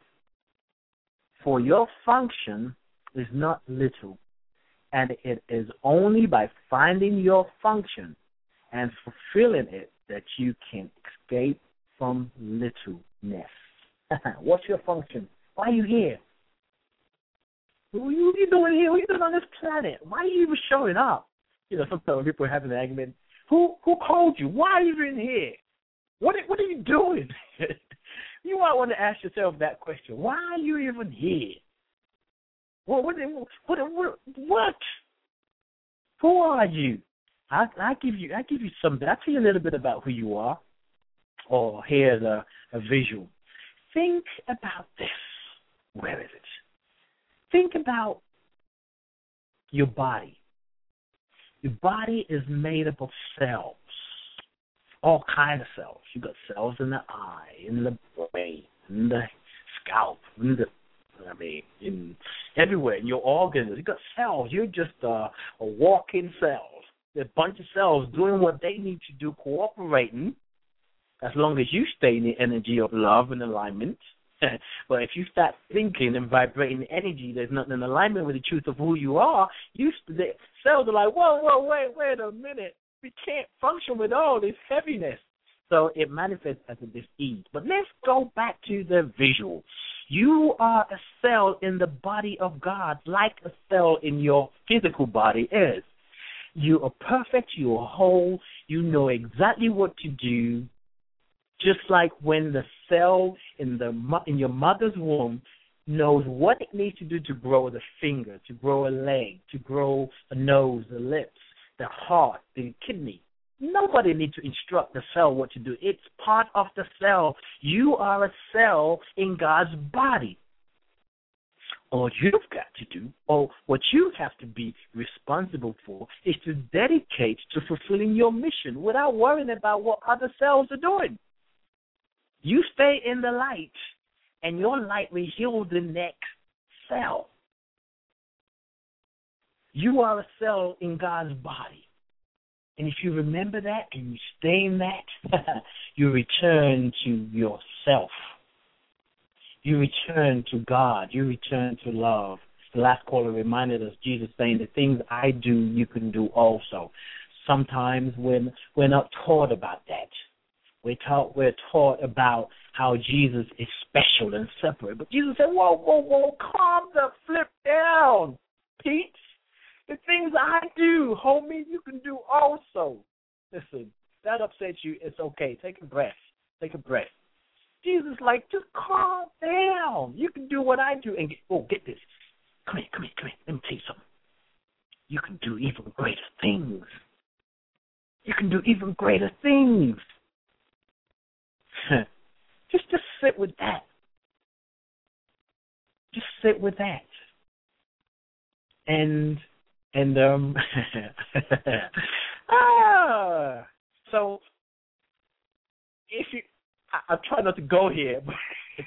For your function is not little, and it is only by finding your function and fulfilling it that you can escape from littleness. What's your function? Why are you here? What are you doing here? What are you doing on this planet? Why are you even showing up? You know, sometimes when people are having an argument, who who called you? Why are you even here? What what are you doing? You might want to ask yourself that question. Why are you even here? What what what what? what? Who are you? I I give you I give you some. I tell you a little bit about who you are. Or here's a, a visual. Think about this. Where is it? Think about your body. Your body is made up of cells. All kinds of cells. You got cells in the eye, in the brain, in the scalp, in the I mean, in everywhere, in your organs. You got cells. You're just uh, a walking cells. There's a bunch of cells doing what they need to do, cooperating, as long as you stay in the energy of love and alignment. But if you start thinking and vibrating energy, there's nothing in alignment with the truth of who you are, you the cells are like, whoa, whoa, wait, wait a minute. We can't function with all this heaviness. So it manifests as a dis-ease. But let's go back to the visual. You are a cell in the body of God, like a cell in your physical body is. You are perfect. You are whole. You know exactly what to do. Just like when the cell in the in your mother's womb knows what it needs to do to grow the finger, to grow a leg, to grow a nose, the lips, the heart, the kidney. Nobody needs to instruct the cell what to do. It's part of the cell. You are a cell in God's body. All you've got to do, or what you have to be responsible for, is to dedicate to fulfilling your mission without worrying about what other cells are doing. You stay in the light, and your light will heal the next cell. You are a cell in God's body. And if you remember that and you stay in that, you return to yourself. You return to God. You return to love. The last caller reminded us, Jesus saying, the things I do, you can do also. Sometimes when we're not taught about that. We're taught, we're taught about how Jesus is special and separate. But Jesus said, whoa, whoa, whoa, calm the flip down, Pete. The things I do, homie, you can do also. Listen, if that upsets you, it's okay. Take a breath. Take a breath. Jesus like, just calm down. You can do what I do. And get, oh, get this. Come here, come here, come here. Let me tell you something. You can do even greater things. You can do even greater things. just, just sit with that. just sit with that. And and um ah so if you I, I try not to go here, but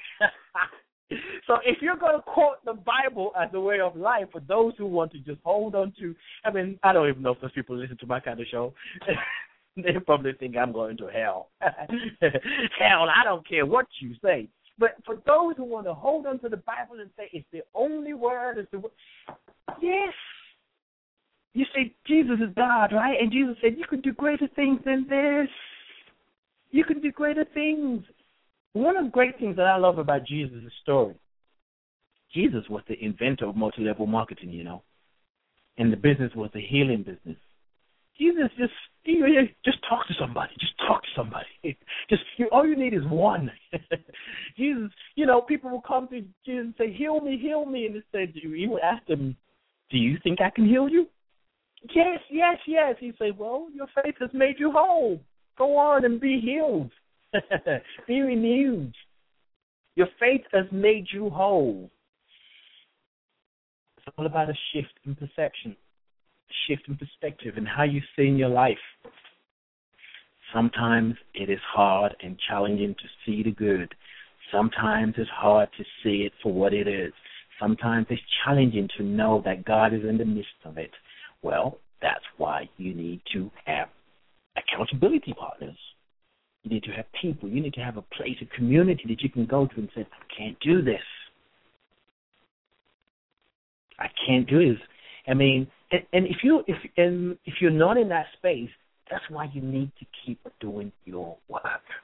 so if you're going to quote the Bible as a way of life for those who want to just hold on to, I mean, I don't even know if those people listen to my kind of show. They probably think I'm going to hell. Hell, I don't care what you say. But for those who want to hold on to the Bible and say it's the only word, it's the word, yes. You say Jesus is God, right? And Jesus said you can do greater things than this. You can do greater things. One of the great things that I love about Jesus' story, Jesus was the inventor of multi-level marketing, you know, and the business was the healing business. Jesus just you know, just talk to somebody. Just talk to somebody. Just you, all you need is one. Jesus, you know, people will come to Jesus and say, "Heal me, heal me," and he said, "You would ask them, do you think I can heal you?" Yes, yes, yes. He said, "Well, your faith has made you whole. Go on and be healed. Be renewed. Your faith has made you whole." It's all about a shift in perception. Shift in perspective and how you see in your life. Sometimes it is hard and challenging to see the good. Sometimes it's hard to see it for what it is. Sometimes it's challenging to know that God is in the midst of it. Well, that's why you need to have accountability partners. You need to have people. You need to have a place, a community that you can go to and say, I can't do this. I can't do this. I mean, and, and if you if and if you're not in that space, that's why you need to keep doing your work.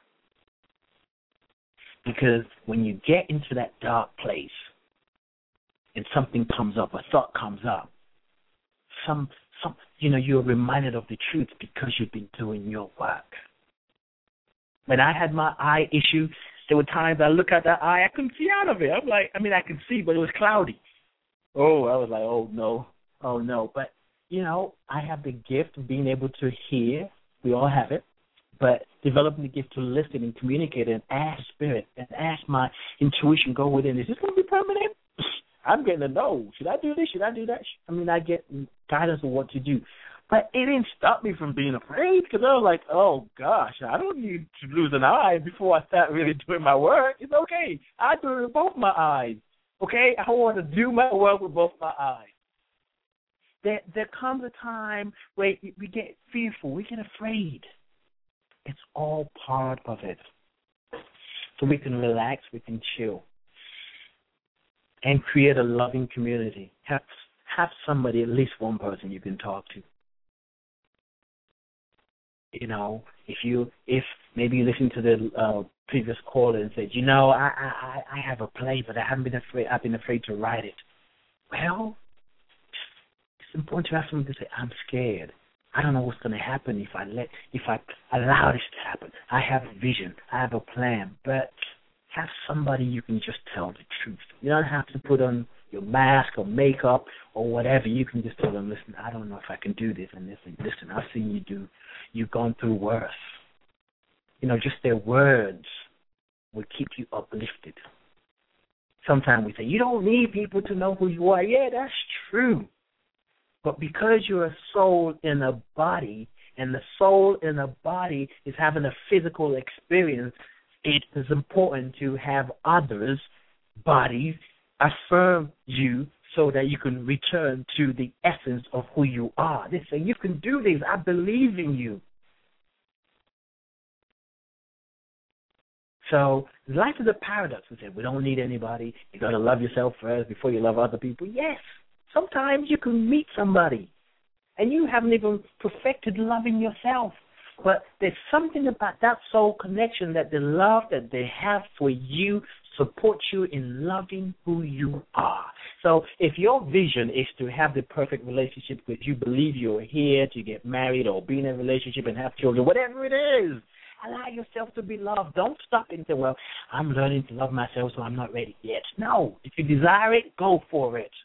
Because when you get into that dark place and something comes up, a thought comes up, some some you know, you're reminded of the truth because you've been doing your work. When I had my eye issue, there were times I look at that eye, I couldn't see out of it. I'm like, I mean, I could see, but it was cloudy. Oh, I was like, oh no. Oh, no, but, you know, I have the gift of being able to hear. We all have it. But developing the gift to listen and communicate and ask spirit and ask my intuition, go within. Is this going to be permanent? I'm getting to know. Should I do this? Should I do that? I mean, I get guidance on what to do. But it didn't stop me from being afraid because I was like, oh, gosh, I don't need to lose an eye before I start really doing my work. It's okay. I do it with both my eyes. Okay? I want to do my work with both my eyes. There, there comes a time where we get fearful, we get afraid. It's all part of it. So we can relax, we can chill, and create a loving community. Have have somebody, at least one person you can talk to. You know, if you if maybe you listen to the uh, previous caller and said, you know, I, I I have a play, but I haven't been afraid. I've been afraid to write it. Well, it's important to have someone to say, I'm scared. I don't know what's going to happen if I let, if I allow this to happen. I have a vision. I have a plan. But have somebody you can just tell the truth. You don't have to put on your mask or makeup or whatever. You can just tell them, listen, I don't know if I can do this and this and listen, I've seen you do. You've gone through worse. You know, just their words will keep you uplifted. Sometimes we say, you don't need people to know who you are. Yeah, that's true. But because you're a soul in a body, and the soul in a body is having a physical experience, it is important to have others' bodies affirm you so that you can return to the essence of who you are. They say, you can do this. I believe in you. So life is a paradox. We say, we don't need anybody. You got to love yourself first before you love other people. Yes. Sometimes you can meet somebody and you haven't even perfected loving yourself. But there's something about that soul connection, that the love that they have for you supports you in loving who you are. So if your vision is to have the perfect relationship, because you believe you're here to get married or be in a relationship and have children, whatever it is, allow yourself to be loved. Don't stop and say, well, I'm learning to love myself, so I'm not ready yet. No. If you desire it, go for it.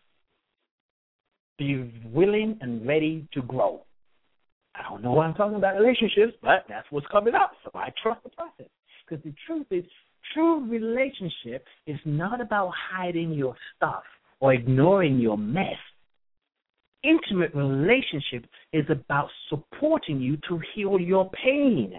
Be willing and ready to grow. I don't know why I'm talking about relationships, but that's what's coming up, so I trust the process. Because the truth is, True relationship is not about hiding your stuff or ignoring your mess. Intimate relationship is about supporting you to heal your pain.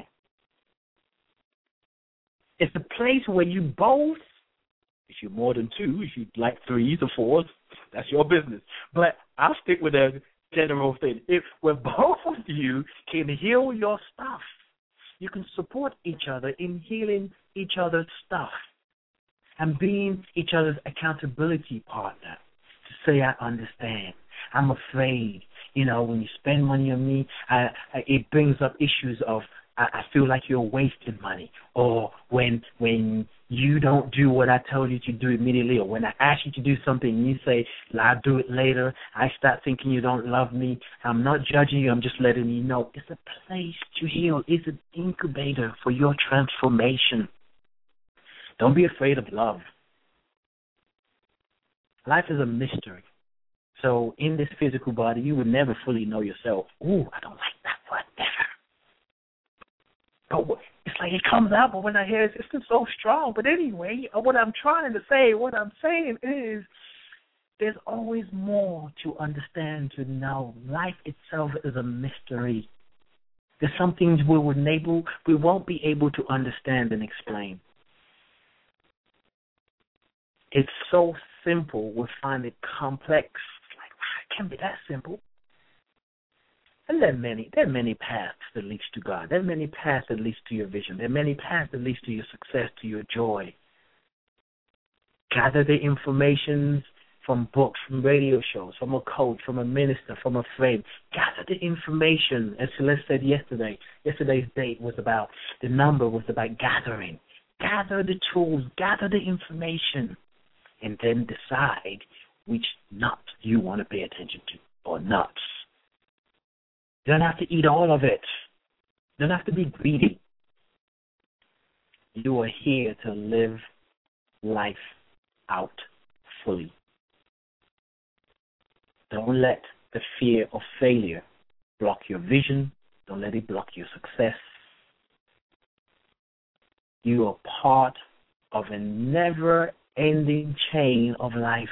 It's a place where you both, if you're more than two, if you like threes or fours, that's your business. But I'll stick with a general thing. If where both of you can heal your stuff, you can support each other in healing each other's stuff and being each other's accountability partner. To say, I understand. I'm afraid. You know, when you spend money on me, I, I, it brings up issues of I, I feel like you're wasting money. Or when when you don't do what I tell you to do immediately, or when I ask you to do something and you say, I'll do it later, I start thinking you don't love me. I'm not judging you. I'm just letting you know. It's a place to heal. It's an incubator for your transformation. Don't be afraid of love. Life is a mystery. So in this physical body, you would never fully know yourself. Ooh, I don't like that word, never. But it's like it comes out, but when I hear it, it's just so strong. But anyway, what I'm trying to say, what I'm saying is there's always more to understand, to know. Life itself is a mystery. There's some things we will able, we won't be able to understand and explain. It's so simple, we find it complex. Like, wow, it can't be that simple. And there are many, there are many paths that leads to God. There are many paths that leads to your vision. There are many paths that leads to your success, to your joy. Gather the information from books, from radio shows, from a coach, from a minister, from a friend. Gather the information. As Celeste said yesterday, yesterday's date was about, the number was about gathering. Gather the tools, gather the information, and then decide which nuts you want to pay attention to, or nuts. You don't have to eat all of it. You don't have to be greedy. You are here to live life out fully. Don't let the fear of failure block your vision. Don't let it block your success. You are part of a never-ending chain of life.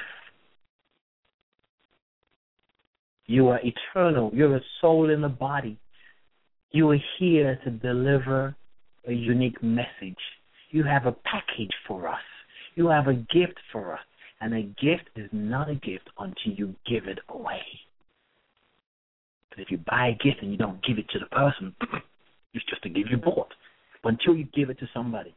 You are eternal. You're a soul in a body. You are here to deliver a unique message. You have a package for us. You have a gift for us. And a gift is not a gift until you give it away. But if you buy a gift and you don't give it to the person, it's just a gift you bought. But until you give it to somebody.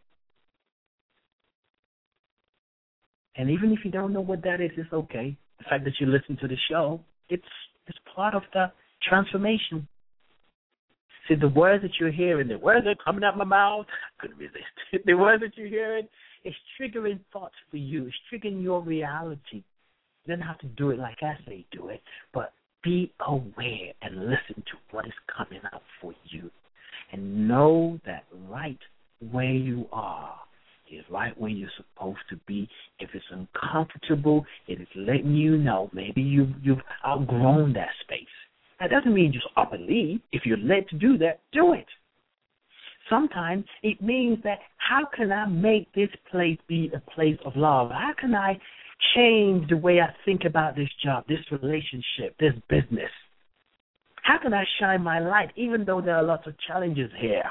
And even if you don't know what that is, it's okay. The fact that you listen to the show, it's it's part of the transformation. See, the words that you're hearing, the words that are coming out my mouth, I couldn't resist. The words that you're hearing, it's triggering thoughts for you. It's triggering your reality. You don't have to do it like I say do it, but be aware and listen to what is coming out for you. And know that right where you are is right where you're supposed to be. If it's uncomfortable, it is letting you know maybe you've, you've outgrown that space. That doesn't mean just up and leave. If you're led to do that, do it. Sometimes it means that how can I make this place be a place of love? How can I change the way I think about this job, this relationship, this business? How can I shine my light even though there are lots of challenges here?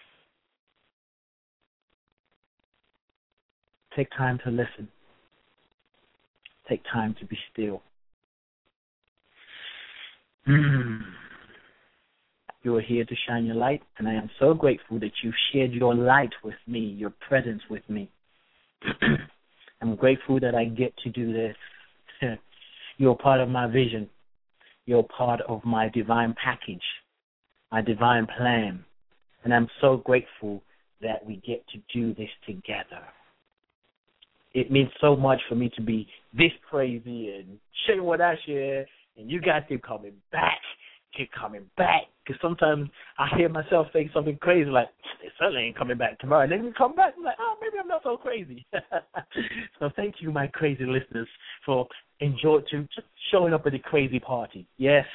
Take time to listen. Take time to be still. Mm. You are here to shine your light, and I am so grateful that you shared your light with me, your presence with me. I'm grateful that I get to do this. You're part of my vision. You're part of my divine package, my divine plan. And I'm so grateful that we get to do this together. It means so much for me to be this crazy and share what I share, and you guys keep coming back, keep coming back. Because sometimes I hear myself saying something crazy like, they certainly ain't coming back tomorrow. And then we come back and like, oh, maybe I'm not so crazy. So thank you, my crazy listeners, for enjoy to just showing up at the crazy party. Yes,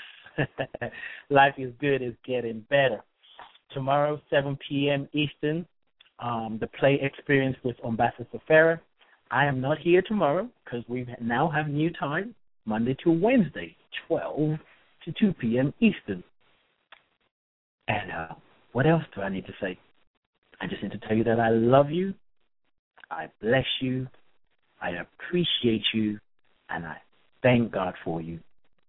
life is good. It's getting better. Tomorrow, seven p.m. Eastern, um, the play experience with Ambassador Farah. I am not here tomorrow because we now have new time, Monday to Wednesday, twelve to two p.m. Eastern. And uh, what else do I need to say? I just need to tell you that I love you, I bless you, I appreciate you, and I thank God for you.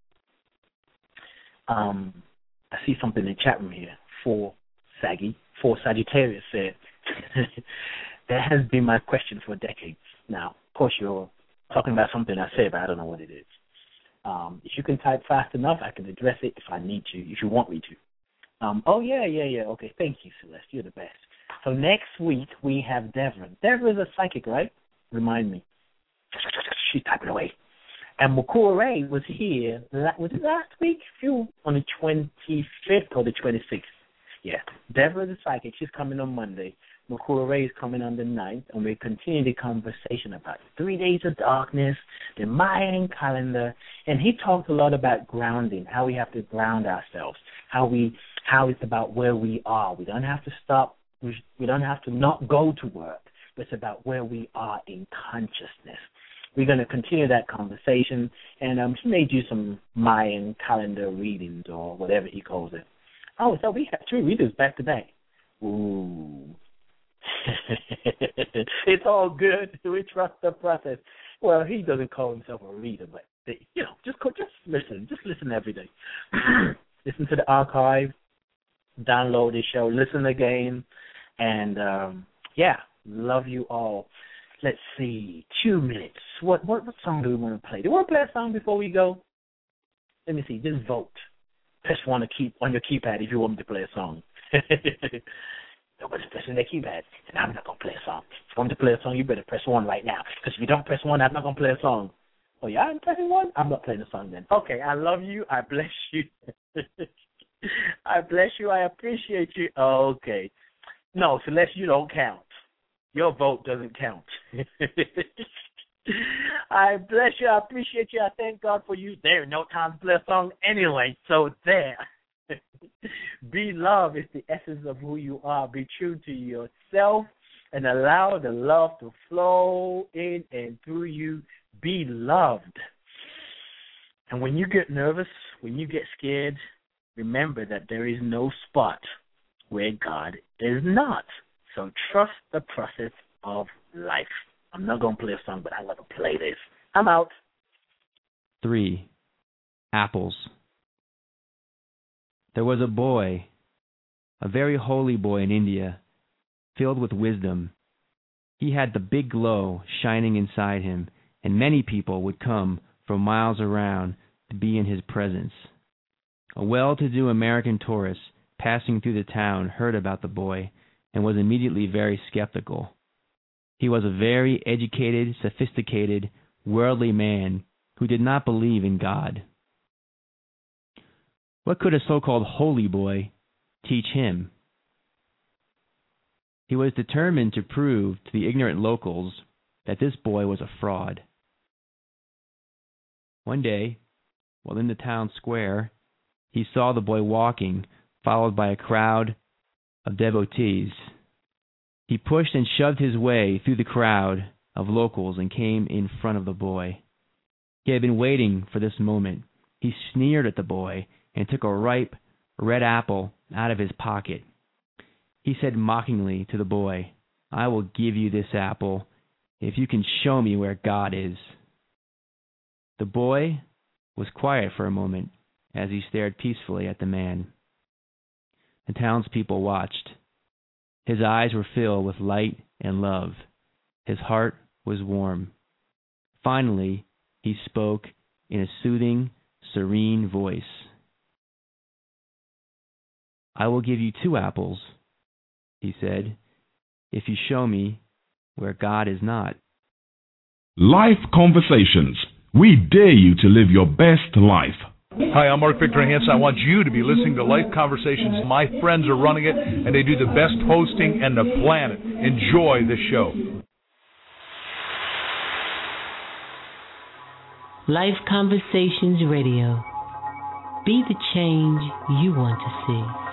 Um, I see something in the chat room here. For Saggy, for Sagittarius said, that has been my question for decades. Now, of course, you're talking about something I said, but I don't know what it is. Um, if you can type fast enough, I can address it if I need to, if you want me to. Um, oh, yeah, yeah, yeah. Okay, thank you, Celeste. You're the best. So next week, we have Deborah. Deborah is a psychic, right? Remind me. She's typing away. And Makura Ray was here, was it last week? Few on the twenty-fifth or the twenty-sixth. Yeah, Deborah is a psychic. She's coming on Monday. Makura Ray is coming on the ninth, and we're continuing the conversation about three days of darkness, the Mayan calendar, and he talked a lot about grounding, how we have to ground ourselves, how we, how it's about where we are. We don't have to stop. We don't have to not go to work, but it's about where we are in consciousness. We're going to continue that conversation, and um, he may do some Mayan calendar readings or whatever he calls it. Oh, so we have two readers back to back. Ooh. It's all good. We trust the process. Well, he doesn't call himself a reader, but, you know, just just listen. Just listen every day. Listen to the archive, download the show, listen again, and, um, yeah, love you all. Let's see, two minutes. What, what what song do we want to play? Do we want to play a song before we go? Let me see. Just vote. Press one to keep on your keypad if you want me to play a song. Nobody's pressing their keypad, and I'm not going to play a song. If you want me to play a song, you better press one right now. Because if you don't press one, I'm not going to play a song. Oh, yeah, I'm pressing one? I'm not playing a song then. Okay, I love you. I bless you. I bless you. I appreciate you. Okay. No, Celeste, you don't count. Your vote doesn't count. I bless you. I appreciate you. I thank God for you. There, no time to play a song anyway. So there. Be love is the essence of who you are. Be true to yourself and allow the love to flow in and through you. Be loved. And when you get nervous, when you get scared, remember that there is no spot where God is not. So trust the process of life. I'm not going to play a song, but I'm going to play this. I'm out.
Three. Apples. There was a boy, a very holy boy in India, filled with wisdom. He had the big glow shining inside him, and many people would come from miles around to be in his presence. A well-to-do American tourist passing through the town heard about the boy and was immediately very skeptical. He was a very educated, sophisticated, worldly man who did not believe in God. What could a so-called holy boy teach him? He was determined to prove to the ignorant locals that this boy was a fraud. One day, while in the town square, he saw the boy walking, followed by a crowd of devotees. He pushed and shoved his way through the crowd of locals and came in front of the boy. He had been waiting for this moment. He sneered at the boy and took a ripe red apple out of his pocket. He said mockingly to the boy, "I will give you this apple if you can show me where God is." The boy was quiet for a moment as he stared peacefully at the man. The townspeople watched. His eyes were filled with light and love. His heart was warm. Finally, he spoke in a soothing, serene voice. "I will give you two apples," he said, "if you show me where God is not."
Life Conversations. We dare you to live your best life.
Hi, I'm Mark Victor Hansen. I want you to be listening to Life Conversations. My friends are running it, and they do the best hosting on the planet. Enjoy the show.
Life Conversations Radio. Be the change you want to see.